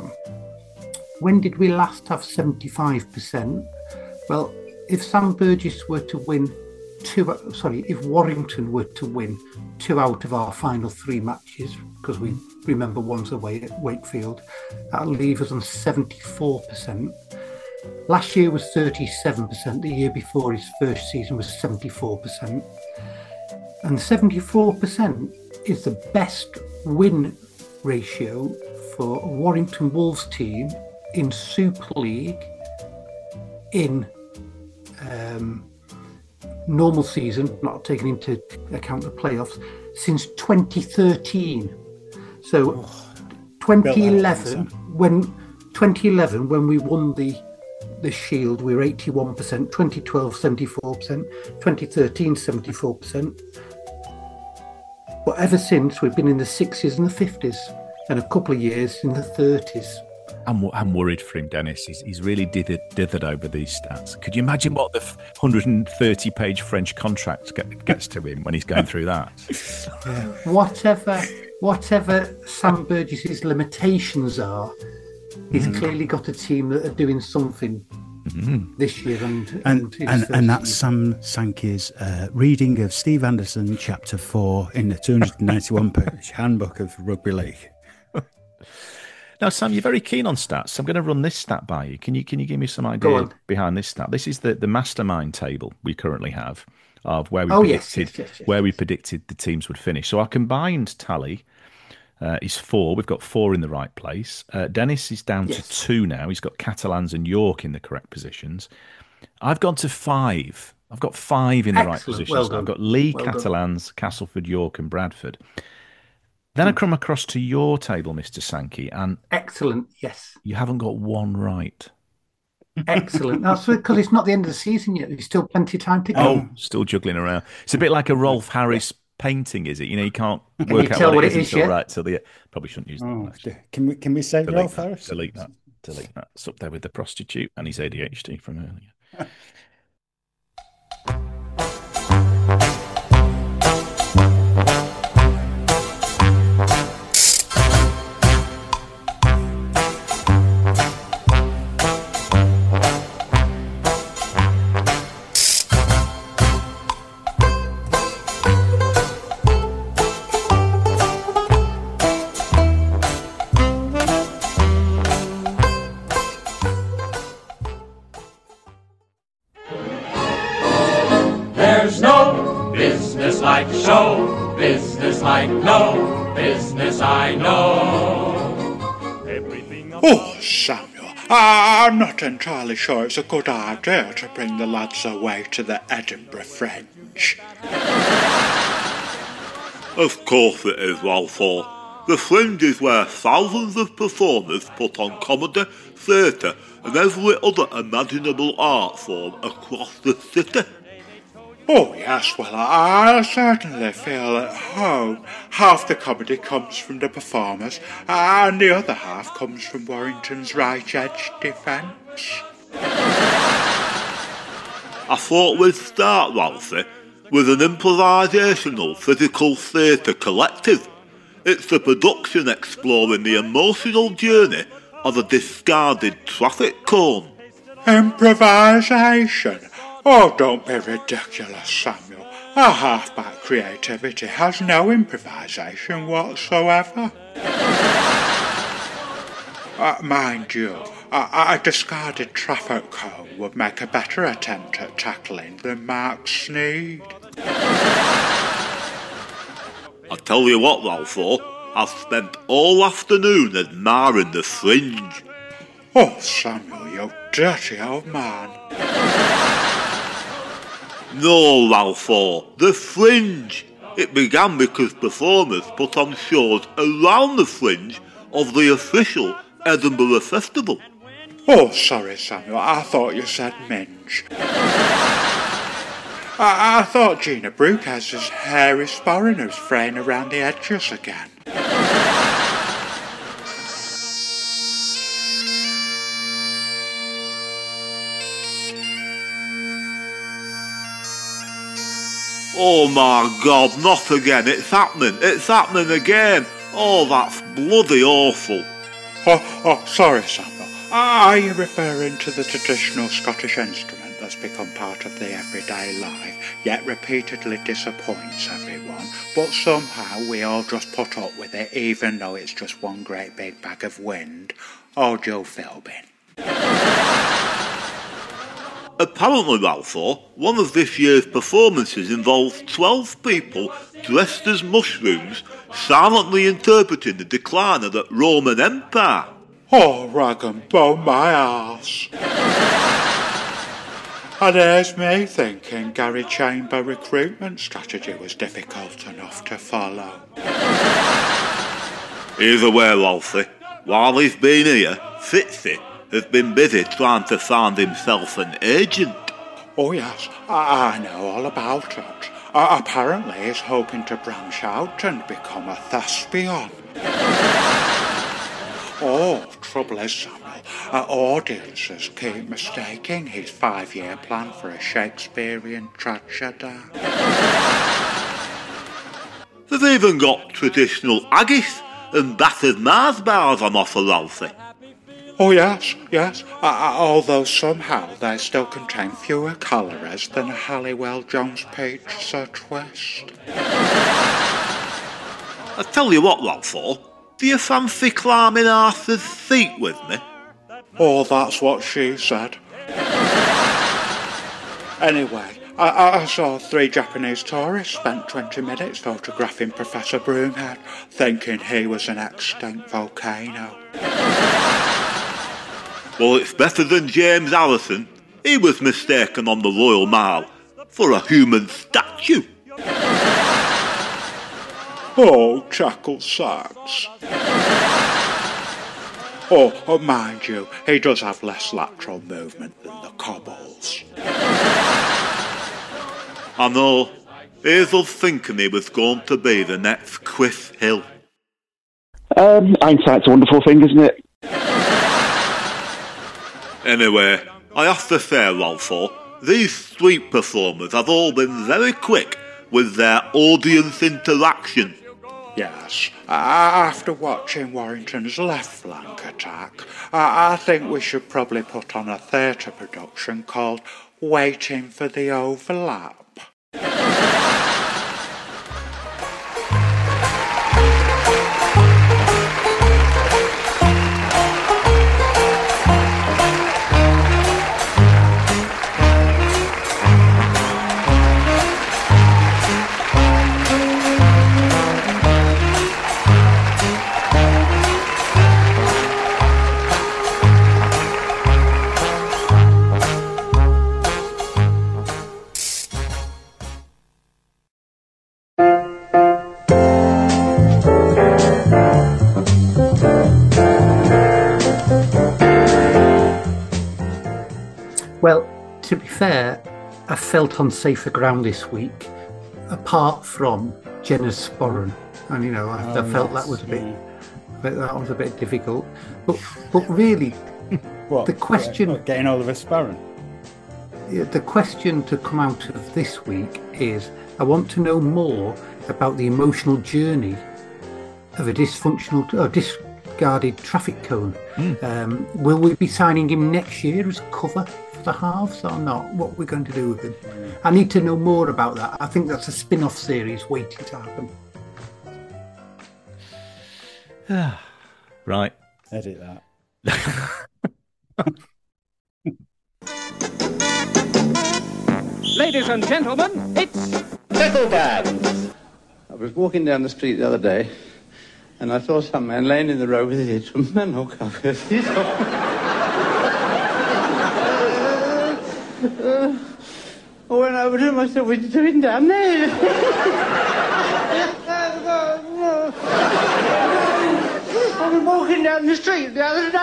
when did we last have seventy-five percent? Well, if Sam Burgess were to win two, sorry, if Warrington were to win two out of our final three matches, because we remember one's away at Wakefield, that'll leave us on seventy-four percent. Last year was thirty-seven percent. The year before his first season was seventy-four percent. And seventy-four percent is the best win ratio for a Warrington Wolves team in Super League in um, normal season, not taking into account the playoffs, since twenty thirteen. So twenty eleven, when twenty eleven, when we won the the Shield, we were eighty-one percent, twenty twelve, seventy-four percent, twenty thirteen, seventy-four percent. But ever since, we've been in the sixties and the fifties, and a couple of years in the thirties. I'm, I'm worried for him, Dennis. He's, he's really dithered, dithered over these stats. Could you imagine what the one hundred thirty page French contract get, gets to him when he's going through that? Whatever, whatever Sam Burgess's limitations are, he's Mm. clearly got a team that are doing something Mm-hmm. this year. And And his and, first and that's year. Sam Sankey's uh, reading of Steve Anderson, chapter four in the two hundred ninety-one page handbook of rugby league. Now, Sam, you're very keen on stats. I'm going to run this stat by you. Can you can you give me some Go idea on. behind this stat? This is the, the mastermind table we currently have of where we Oh, yes, predicted yes, yes, yes, where we predicted the teams would finish. So our combined tally Uh, he's four. We've got four in the right place. Uh, Dennis is down Yes. to two now. He's got Catalans and York in the correct positions. I've gone to five. I've got five in the right Excellent. positions. Well I've done. got Lee, Well done. Catalans, Castleford, York, and Bradford. Then I come across to your table, Mister Sankey, and Excellent. Yes. you haven't got one right. Excellent. That's because it's not the end of the season yet. There's still plenty of time to go. Oh, still juggling around. It's a bit like a Rolf Harris painting, is it? You know, you can't Can work you out tell what, what it it is is until yet? right till the probably shouldn't use that. Oh, actually. can we can we say Delete Rolf that. Harris? Delete that. Delete that. It's up there with the prostitute and his A D H D from earlier. There's no business like show business like no business I know. Everything Oh, Samuel, I'm not entirely sure it's a good idea to bring the lads away to the Edinburgh Fringe. Of course it is, Walthall. The Fringe is where thousands of performers put on comedy, theatre and every other imaginable art form across the city. Oh, yes, well, I certainly feel at home. Half the comedy comes from the performers, and the other half comes from Warrington's right-edge defence. I thought we'd start, Ralphie, with an improvisational physical theatre collective. It's a production exploring the emotional journey of a discarded traffic cone. Improvisation? Oh, don't be ridiculous, Samuel. Our halfback creativity has no improvisation whatsoever. uh, mind you, a, a discarded traffic cone would make a better attempt at tackling than Mark Sneed. I tell you what, Ralphie, I've spent all afternoon admiring the Fringe. Oh, Samuel, you dirty old man. No, Ralphie, the Fringe. It began because performers put on shows around the Fringe of the official Edinburgh Festival. Oh, sorry, Samuel, I thought you said minge. I, I thought Gina Brookhouse's hairy sporran was fraying around the edges again. Oh my God, not again, it's happening, it's happening again. Oh, that's bloody awful. Oh, oh, sorry, Samuel. Are you referring to the traditional Scottish instrument that's become part of the everyday life, yet repeatedly disappoints everyone, but somehow we all just put up with it even though it's just one great big bag of wind? Or Joe Philbin? Apparently, Ralphie, one of this year's performances involved twelve people dressed as mushrooms silently interpreting the decline of the Roman Empire. Oh, rag and bone my arse. And there's me thinking Gary Chamber recruitment strategy was difficult enough to follow. Either way, Ralphie, while he's been here, Fitzy has been busy trying to find himself an agent. Oh yes, I, I know all about it. Uh, apparently he's hoping to branch out and become a thespian. Oh, trouble is, Samuel, uh, audiences keep mistaking his five-year plan for a Shakespearean tragedy. They've even got traditional haggis and battered Mars bars on offer, Ralphie. Oh yes, yes, uh, uh, although somehow they still contain fewer calories than a Halliwell Jones peach Sir Twist. I tell you what, Ralphie, do you fancy climbing Arthur's seat with me? Oh, that's what she said. Anyway, I, I saw three Japanese tourists spent twenty minutes photographing Professor Broomhead, thinking he was an extinct volcano. Well, it's better than James Allison. He was mistaken on the Royal Mile for a human statue. Oh, chuckle sacks. Oh, oh, mind you, he does have less lateral movement than the cobbles. I know. Hazel thinking he was going to be the next Chris Hill. Um, hindsight's a wonderful thing, isn't it? Anyway, I have to say, Ralpho, these street performers have all been very quick with their audience interaction. Yes, after watching Warrington's left flank attack, I think we should probably put on a theatre production called Waiting for the Overlap. Well, to be fair, I felt on safer ground this week, apart from Jenna's sporran, and you know, I, Oh, I felt yes, that was a bit, yeah. but that was a bit difficult. But but really, What? the question, What, getting hold of a sporran? yeah, the question to come out of this week is, I want to know more about the emotional journey of a dysfunctional or discarded traffic cone. Um, will we be signing him next year as cover for the halves or not? What are we going to do with him? I need to know more about that. I think that's a spin-off series waiting to happen. Right. Edit that. Ladies and gentlemen, it's Tackle Gags. I was walking down the street the other day and I saw some man laying in the road with his head from manhole covers. I went over to him, I said, what are you doing down there? I was walking down the street the other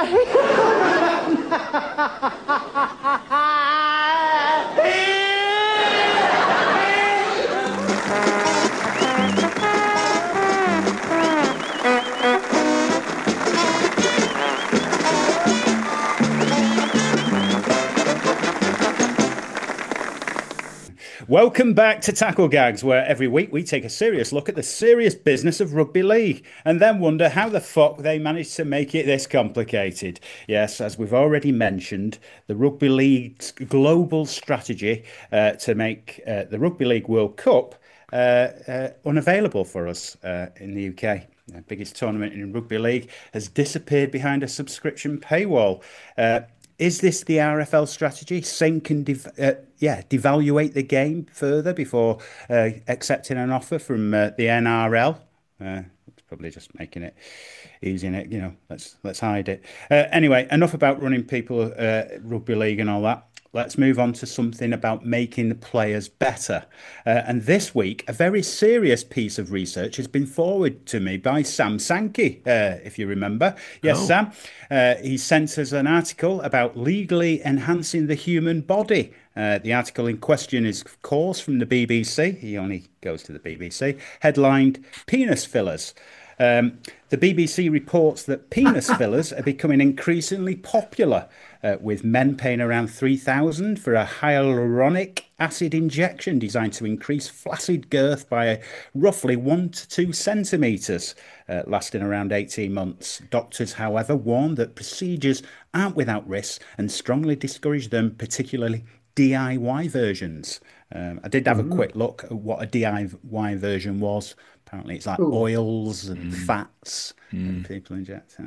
Welcome back to Tackle Gags, where every week we take a serious look at the serious business of rugby league and then wonder how the fuck they managed to make it this complicated. Yes, as we've already mentioned, the Rugby League's global strategy uh, to make uh, the Rugby League World Cup uh, uh, unavailable for us uh, in the U K. The biggest tournament in rugby league has disappeared behind a subscription paywall. Uh, Is this the R F L strategy? Sink and dev- uh, yeah, devaluate the game further before uh, accepting an offer from uh, the N R L? Uh, it's probably just making it easy, in it. You know, let's let's hide it. Uh, anyway, enough about running people, uh, rugby league, and all that. Let's move on to something about making the players better. Uh, and this week, a very serious piece of research has been forwarded to me by Sam Sankey, uh, if you remember. Yes, Oh. Sam. Uh, he sent us an article about legally enhancing the human body. Uh, the article in question is, of course, from the B B C. He only goes to the B B C. Headlined, Penis Fillers. Um, the B B C reports that penis fillers are becoming increasingly popular, uh, with men paying around three thousand dollars for a hyaluronic acid injection designed to increase flaccid girth by roughly one to two centimetres, uh, lasting around eighteen months. Doctors, however, warn that procedures aren't without risks and strongly discourage them, particularly D I Y versions. Um, I did have a Ooh. quick look at what a D I Y version was. Apparently, it's like Ooh. oils and fats that people inject. Uh,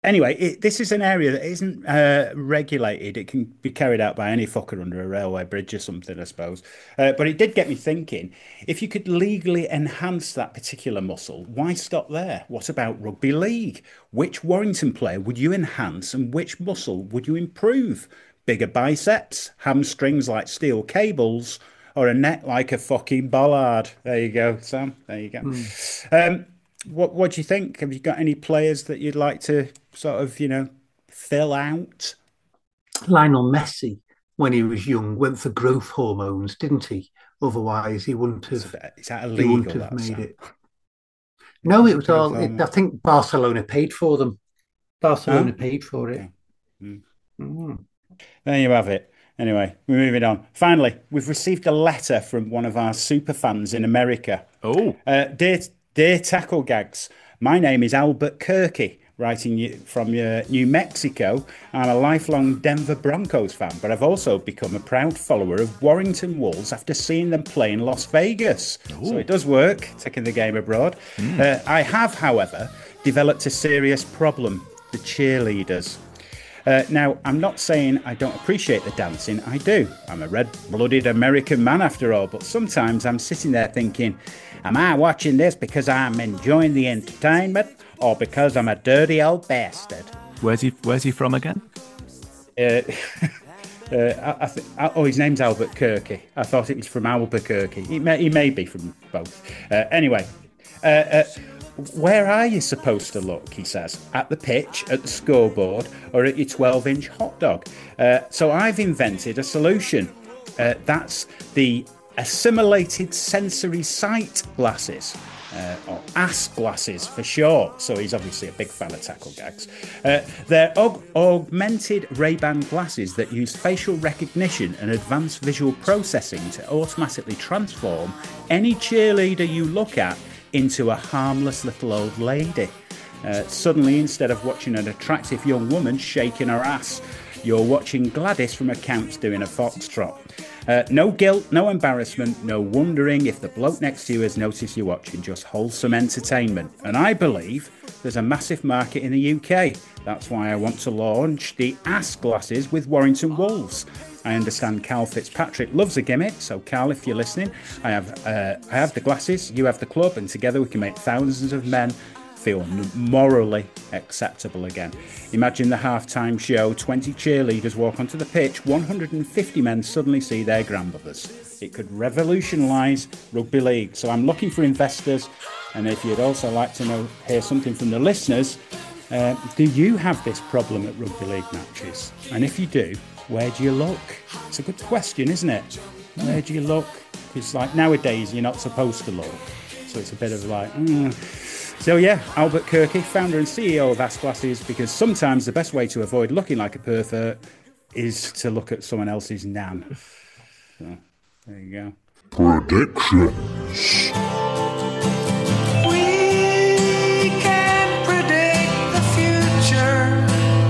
Anyway, it, this is an area that isn't uh, regulated. It can be carried out by any fucker under a railway bridge or something, I suppose. Uh, but it did get me thinking, if you could legally enhance that particular muscle, why stop there? What about rugby league? Which Warrington player would you enhance and which muscle would you improve? Bigger biceps, hamstrings like steel cables, or a neck like a fucking bollard? There you go, Sam. There you go. Mm. Um, What what do you think? Have you got any players that you'd like to sort of, you know, fill out? Lionel Messi, when he was young, went for growth hormones, didn't he? Otherwise, he wouldn't have. Is that illegal? He wouldn't have made it. No, it was all. It, I think Barcelona paid for them. Barcelona oh. paid for it. Okay. Mm. Mm. There you have it. Anyway, we're moving on. Finally, we've received a letter from one of our super fans in America. Oh, uh, dear. Dear Tackle Gags, my name is Albert Kirky, writing you from uh, New Mexico. I'm a lifelong Denver Broncos fan, but I've also become a proud follower of Warrington Wolves after seeing them play in Las Vegas. Ooh. So it does work, taking the game abroad. Mm. Uh, I have, however, developed a serious problem, the cheerleaders. Uh, now, I'm not saying I don't appreciate the dancing, I do. I'm a red-blooded American man after all, but sometimes I'm sitting there thinking, am I watching this because I'm enjoying the entertainment or because I'm a dirty old bastard? Where's he Where's he from again? Uh, uh, I, I th- oh, his name's Albert Kirky. I thought it was from Albuquerque. He may, he may be from both. Uh, anyway, uh, uh, where are you supposed to look, he says? At the pitch, at the scoreboard, or at your twelve-inch hot dog? Uh, so I've invented a solution. Uh, that's the Assimilated Sensory Sight glasses, uh, or A S glasses for short. So he's obviously a big fan of Tackle Gags. Uh, they're aug- augmented Ray-Ban glasses that use facial recognition and advanced visual processing to automatically transform any cheerleader you look at into a harmless little old lady. Uh, suddenly, instead of watching an attractive young woman shaking her ass, you're watching Gladys from accounts doing a foxtrot. Uh, no guilt, no embarrassment, no wondering if the bloke next to you has noticed you're watching, just wholesome entertainment. And I believe there's a massive market in the U K. That's why I want to launch the A S glasses with Warrington Wolves. I understand Carl Fitzpatrick loves a gimmick, so Carl, if you're listening, I have uh, I have the glasses, you have the club, and together we can make thousands of men feel morally acceptable again. Imagine the halftime show, twenty cheerleaders walk onto the pitch, one hundred fifty men suddenly see their grandmothers. It could revolutionise rugby league. So I'm looking for investors, and if you'd also like to know, hear something from the listeners, uh, do you have this problem at rugby league matches? And if you do, where do you look? It's a good question, isn't it? Where do you look? It's like nowadays you're not supposed to look. So it's a bit of like, mm. So yeah, Albert Kirky, founder and C E O of A S Glasses, because sometimes the best way to avoid looking like a pervert is to look at someone else's nan. So there you go. Predictions. We can predict the future.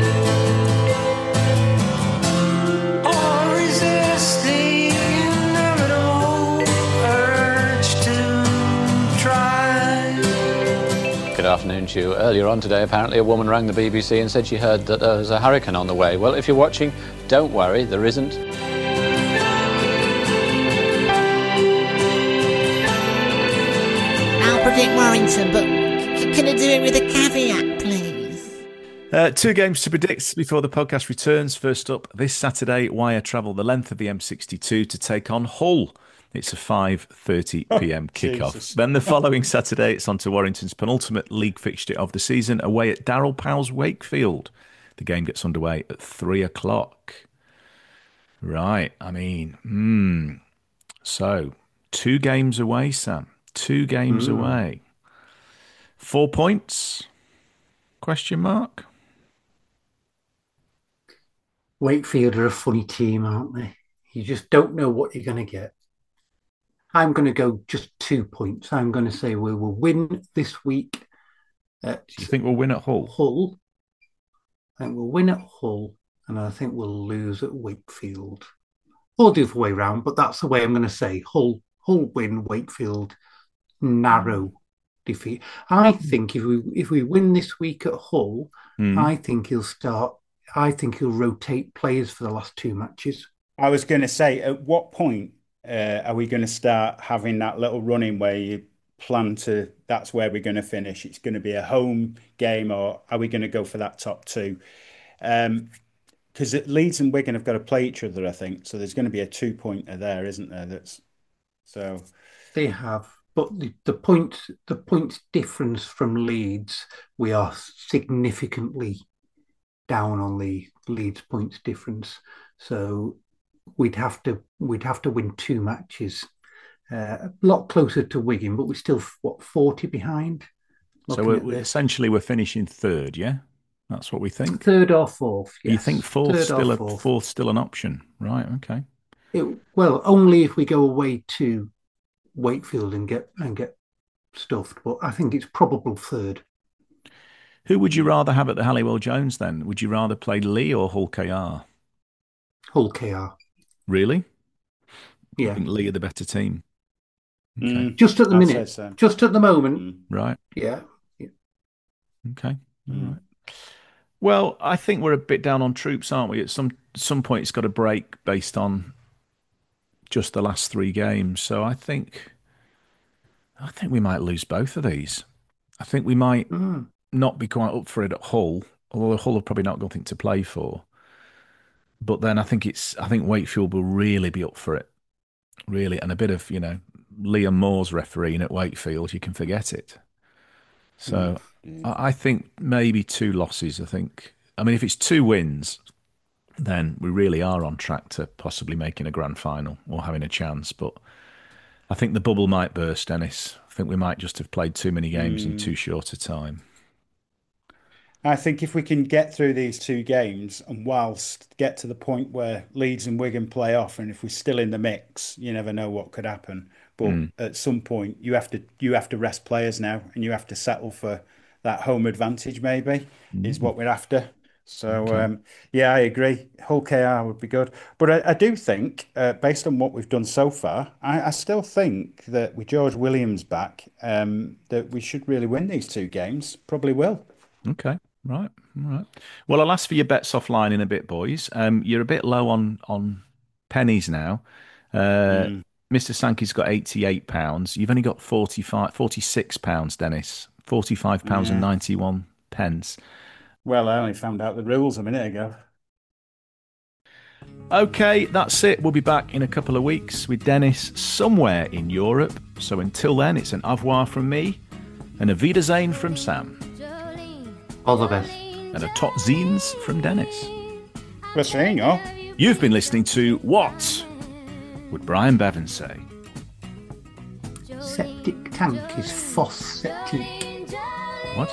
Or resist the inevitable urge to try. Good afternoon to you. Earlier on today, apparently a woman rang the B B C and said she heard that there was a hurricane on the way. Well, if you're watching, don't worry, there isn't. I'll predict Warrington, but can I do it with a caveat, please? Uh, two games to predict before the podcast returns. First up, this Saturday, Wire travel the length of the M sixty-two to take on Hull. It's a five thirty p.m. Oh, kickoff. Jesus. Then the following Saturday, it's on to Warrington's penultimate league fixture of the season, away at Darrell Powell's Wakefield. The game gets underway at three o'clock. Right, I mean, hmm. So, two games away, Sam. Two games Mm. away. Four points? Question mark? Wakefield are a funny team, aren't they? You just don't know what you're going to get. I'm going to go just two points. I'm going to say we will win this week at Do you think we'll win at Hull? Hull. I think we'll win at Hull, and I think we'll lose at Wakefield. Or the other way round, but that's the way I'm going to say. Hull, Hull win, Wakefield narrow defeat. I think if we if we win this week at Hull, Mm. I think he'll start. I think he'll rotate players for the last two matches. I was going to say, at what point uh, are we going to start having that little running where you plan to, that's where we're going to finish? It's going to be a home game, or are we going to go for that top two? Because um, Leeds and Wigan have got to play each other, I think. So there's going to be a two-pointer there, isn't there? That's so they have. But the, the point the points difference from Leeds, we are significantly down on the Leeds points difference. So we'd have to we'd have to win two matches, uh, a lot closer to Wigan, but we're still what forty behind. So we're, we're essentially we're finishing third, yeah. That's what we think. Third or fourth. Yes. You think fourth Third still or a fourth. fourth still an option, right? Okay. It, well, only if we go away to Wakefield and get and get stuffed, but I think it's probable third. Who would you rather have at the Halliwell Jones then? Would you rather play Lee or Hull K R? Hull K R. Really? Yeah. I think Lee are the better team. Okay. Mm, Just at the I'd minute. say so. Just at the moment. Right. Yeah. yeah. Okay. All right. Well, I think we're a bit down on troops, aren't we? At some some point, it's got to break based on just the last three games. So I think, I think we might lose both of these. I think we might Mm. not be quite up for it at Hull, although Hull have probably not got anything to play for. But then I think it's, I think Wakefield will really be up for it, really, and a bit of, you know, Liam Moore's refereeing at Wakefield, you can forget it. So Mm. I I think maybe two losses. I think, I mean, if it's two wins, then we really are on track to possibly making a grand final or having a chance. But I think the bubble might burst, Dennis. I think we might just have played too many games in Mm. too short a time. I think if we can get through these two games and whilst get to the point where Leeds and Wigan play off, and if we're still in the mix, you never know what could happen. But Mm. at some point, you have to you have to rest players now, and you have to settle for that home advantage. Maybe is what we're after. So Okay. um, yeah, I agree. Hull K R would be good, but I, I do think, uh, based on what we've done so far, I, I still think that with George Williams back, um, that we should really win these two games. Probably will. Okay. Right. All right. Well, I'll ask for your bets offline in a bit, boys. Um, you're a bit low on on pennies now. Uh, Mm. Mister Sankey's got eighty-eight pounds. You've only got forty-five, forty-six pounds, Dennis. forty-five pounds and Yeah. ninety-one pence. Well, I only found out the rules a minute ago. Okay, that's it. We'll be back in a couple of weeks with Dennis somewhere in Europe. So until then, it's an au revoir from me and a Wiedersehen from Sam. All the best. And a tot zines from Dennis. We're seeing you. You've been listening to What Would Brian Bevan Say? Septic tank is phosphatic. What?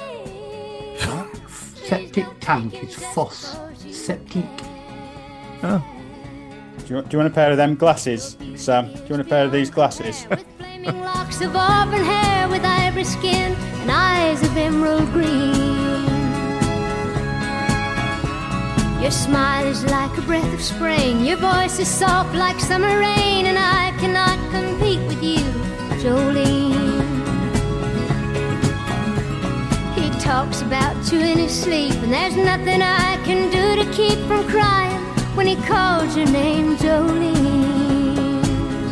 Septic tank is phosphatic. Oh. Do you, do you want a pair of them glasses, Sam? Do you want a pair of these glasses? Flaming locks of auburn hair with ivory skin and eyes of emerald green. Your smile is like a breath of spring. Your voice is soft like summer rain, and I cannot compete with you, Jolene. He talks about you in his sleep, and there's nothing I can do to keep from crying when he calls your name, Jolene.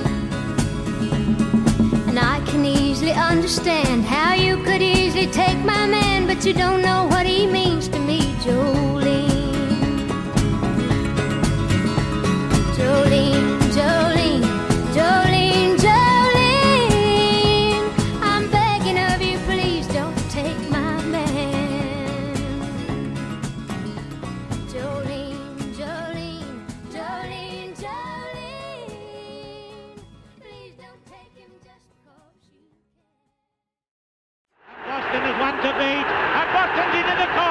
And I can easily understand how you could easily take my man, but you don't know what he means to me, Jolene. Jolene, Jolene, Jolene, Jolene, I'm begging of you, please don't take my man. Jolene, Jolene, Jolene, Jolene, please don't take him just cause you Boston is one to beat, and Boston's into the corner.